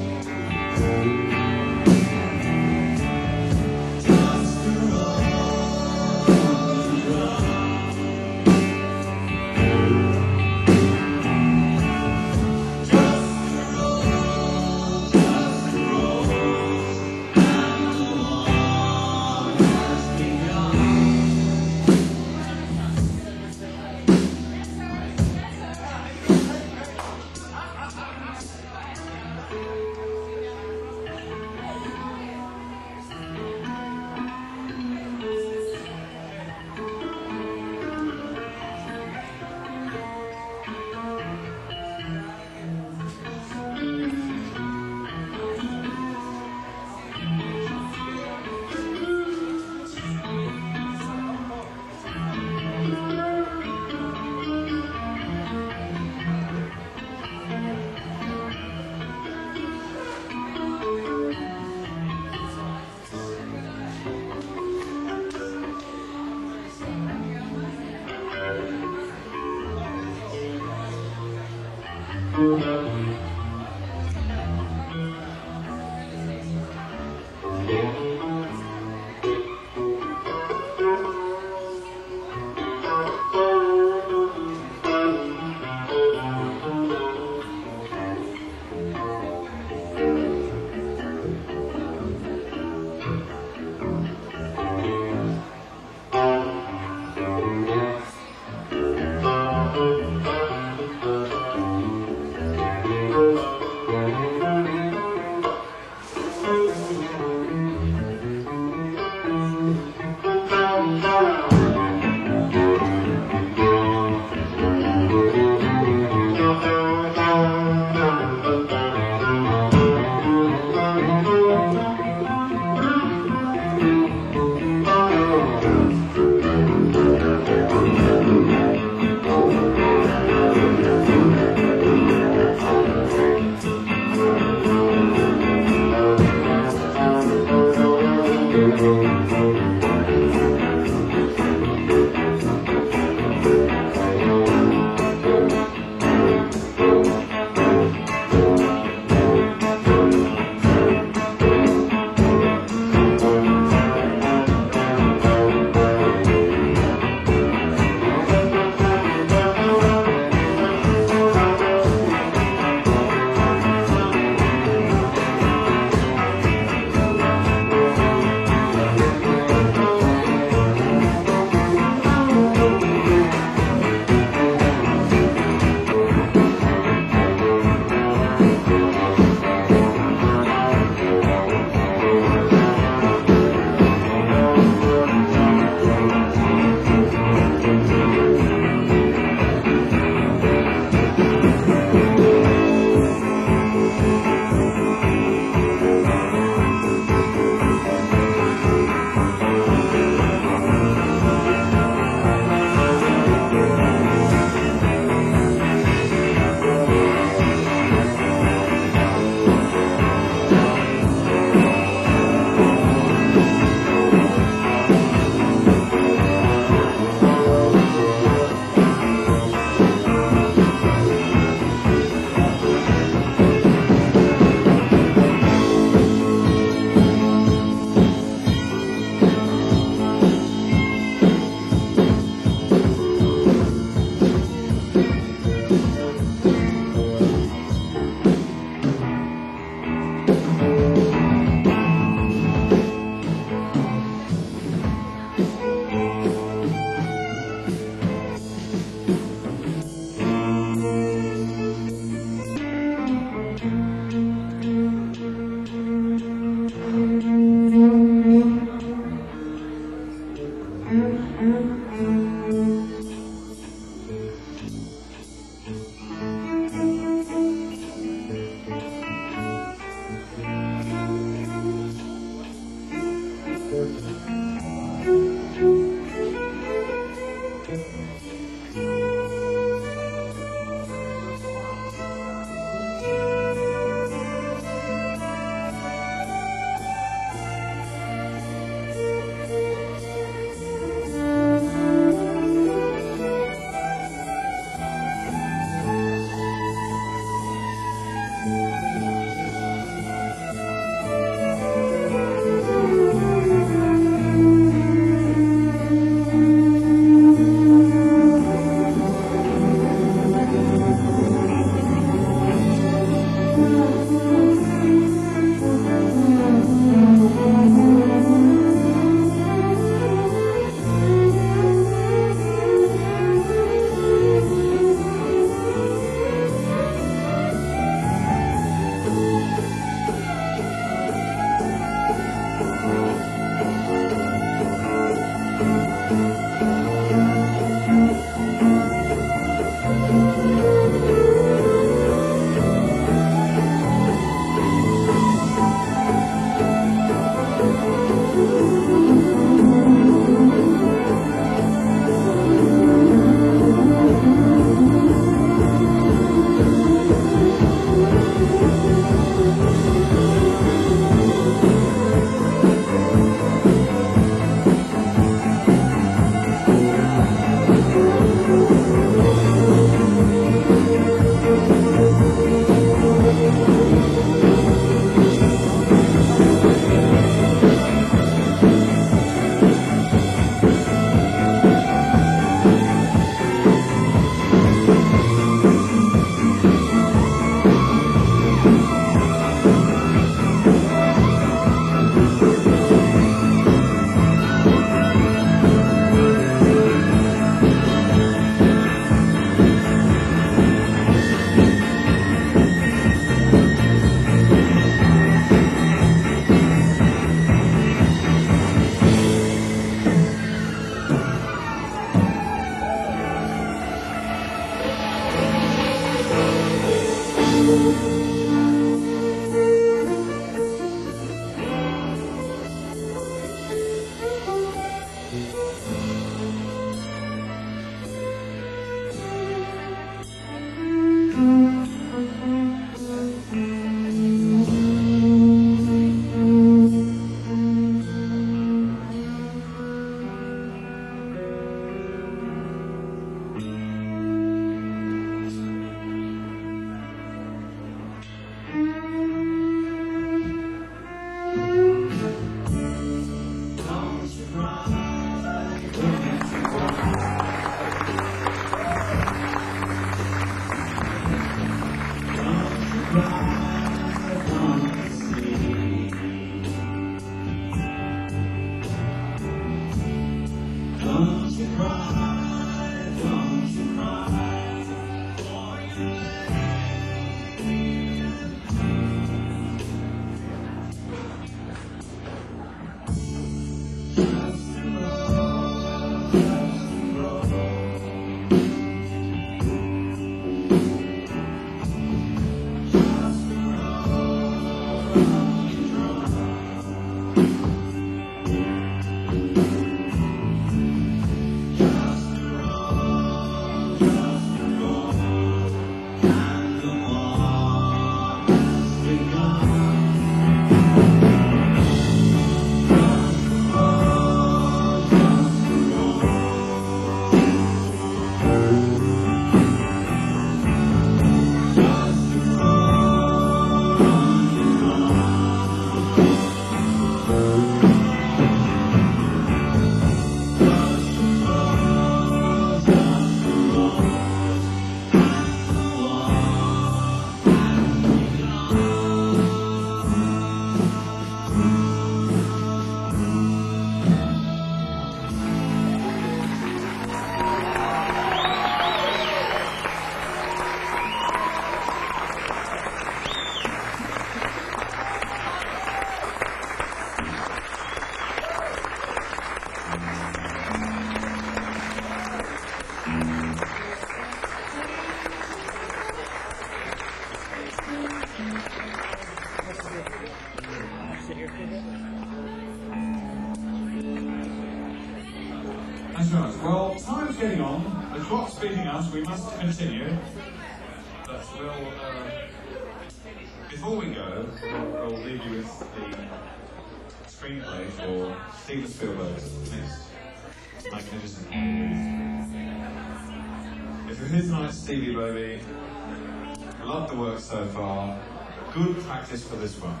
Thanks very much. Well, time's getting on. The clock's beating us. We must continue. But we'll, uh, before we go, we'll, we'll leave you with the screenplay for Steven Spielberg's next magnificent movie. If you're here tonight, Stevie baby, love the work so far. Good practice for this one.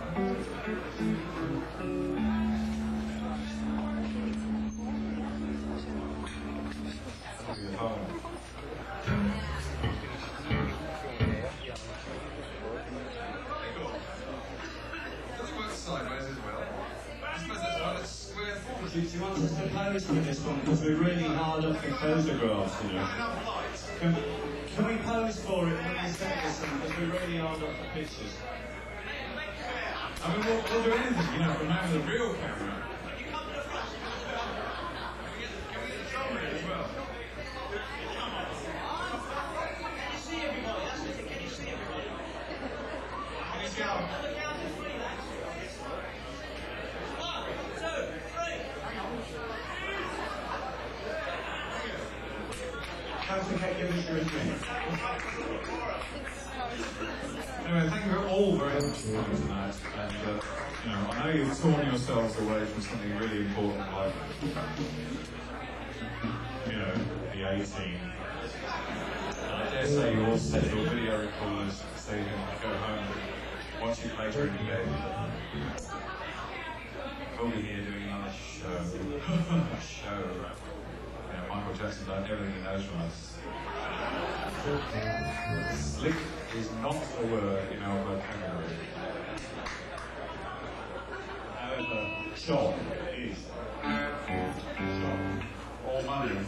Do you want us to pose for this one? Because we're really hard up for photographs, you know. Can, can we pose for it when you send us some? Because we're really hard up for pictures.
I mean, we'll, we'll do anything, you know, from now to the real camera. Can we get the camera as well? Can you see everybody? That's the thing. Can you see everybody? Can you see how? Anyway, thank you all very much for coming tonight. And, uh, you know, I know you've torn yourselves away from something really important like, you know, the A-Team. And I dare say you all set your video recorders so you can go home and watch it later in the day. We'll be here doing another show. A show. You know, Michael Jackson done everything he knows from us. Slick is not a word in our vocabulary. However, shop is. Shop. All money.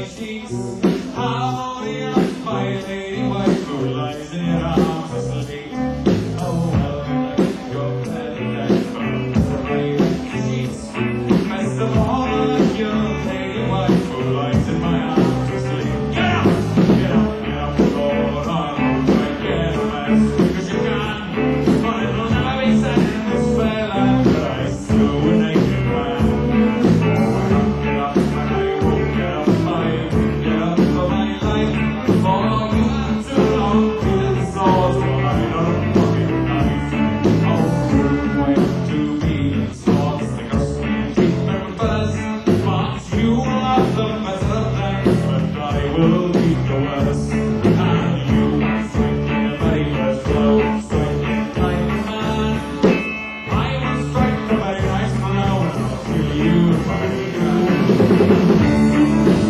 sheets. How do you like my lady wife who lies in your arms asleep? Oh, well, your bed and from the sheets. Best of all, your lady wife who lies in my arms asleep. Get up! Get up, get up, Lord, I'll try to get a mess. Because you can, but it'll never be said in this fair land that I slew a naked man. Get up, I won't get up, I won't get up for my life. For you too long, with swords while I don't fucking knife. Oh, true way to be, swords stick us with cheap members. But you love them better than, but I will be the worst. And you might strike in a very first blow, strike it like a man. I will strike a very nice blow, and I'll kill you if I can.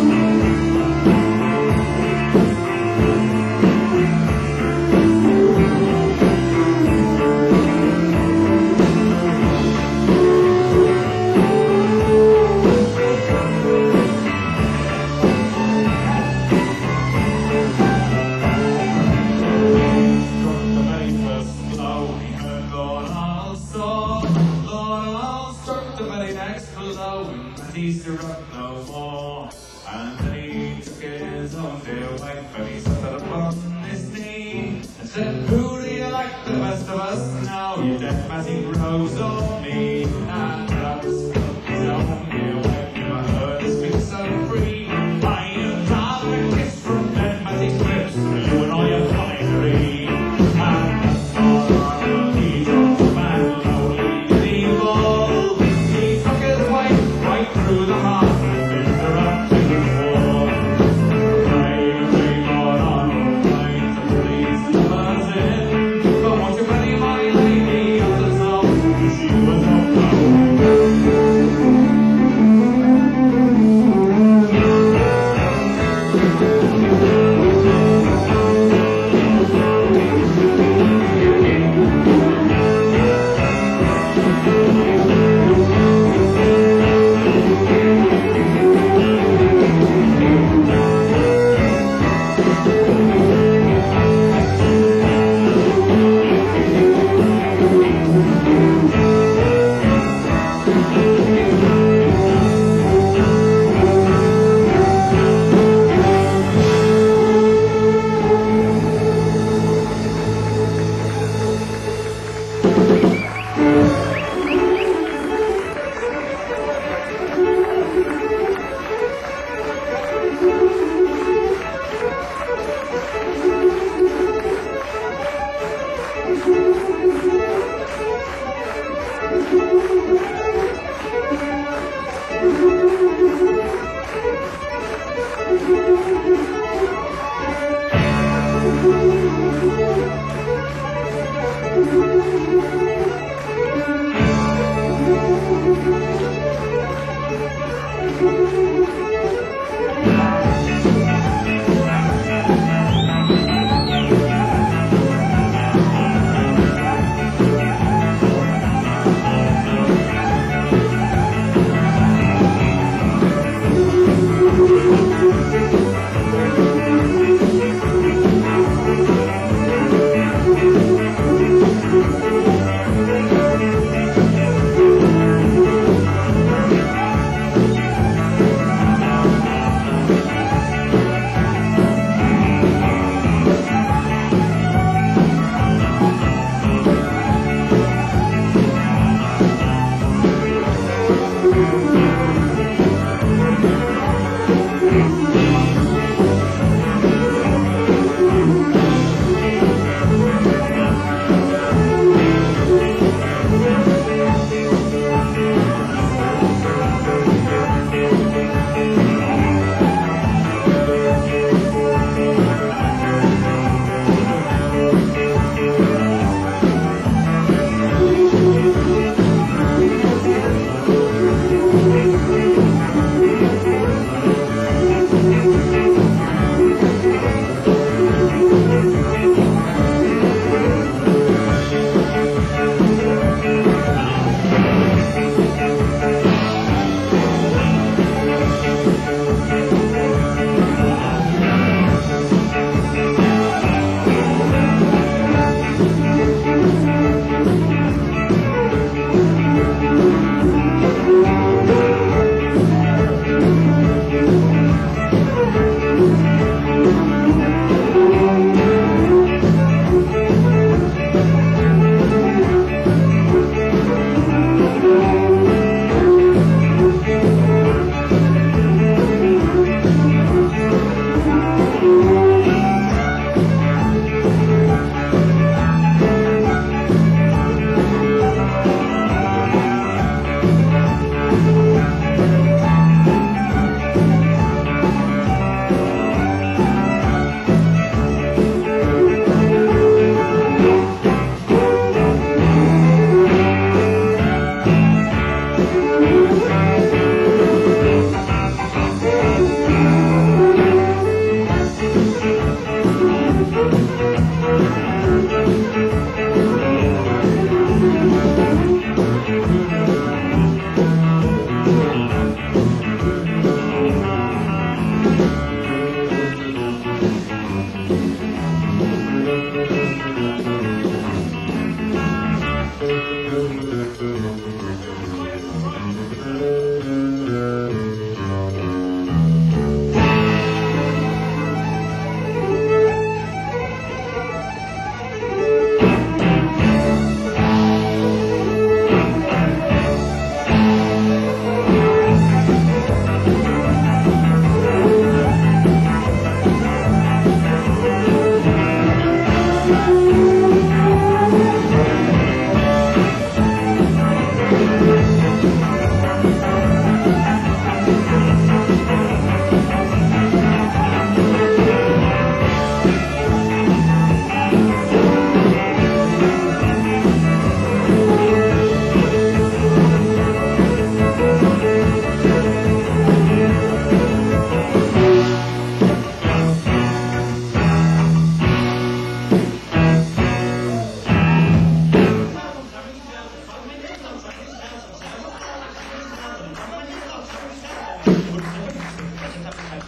Struck the very first blow, he heard Lord Hall saw. Lord Hall struck the very next blow, and he stood up no more. And then he took his own dear wife, and he set her upon his knee, and said, who do you like the best of us now, you deaf Matty Rose or me? And that was his own dear wife, never heard her speak so free. I am rather a kiss from dead Matty's lips, you and I are finery. And that's all he dropped a man lonely and evil. He took his wife right through the heart and pinned her up to the wall. Bravely Lord Arnold tried to please the person, but won't you believe my lady of the soul? She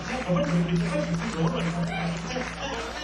Thank you.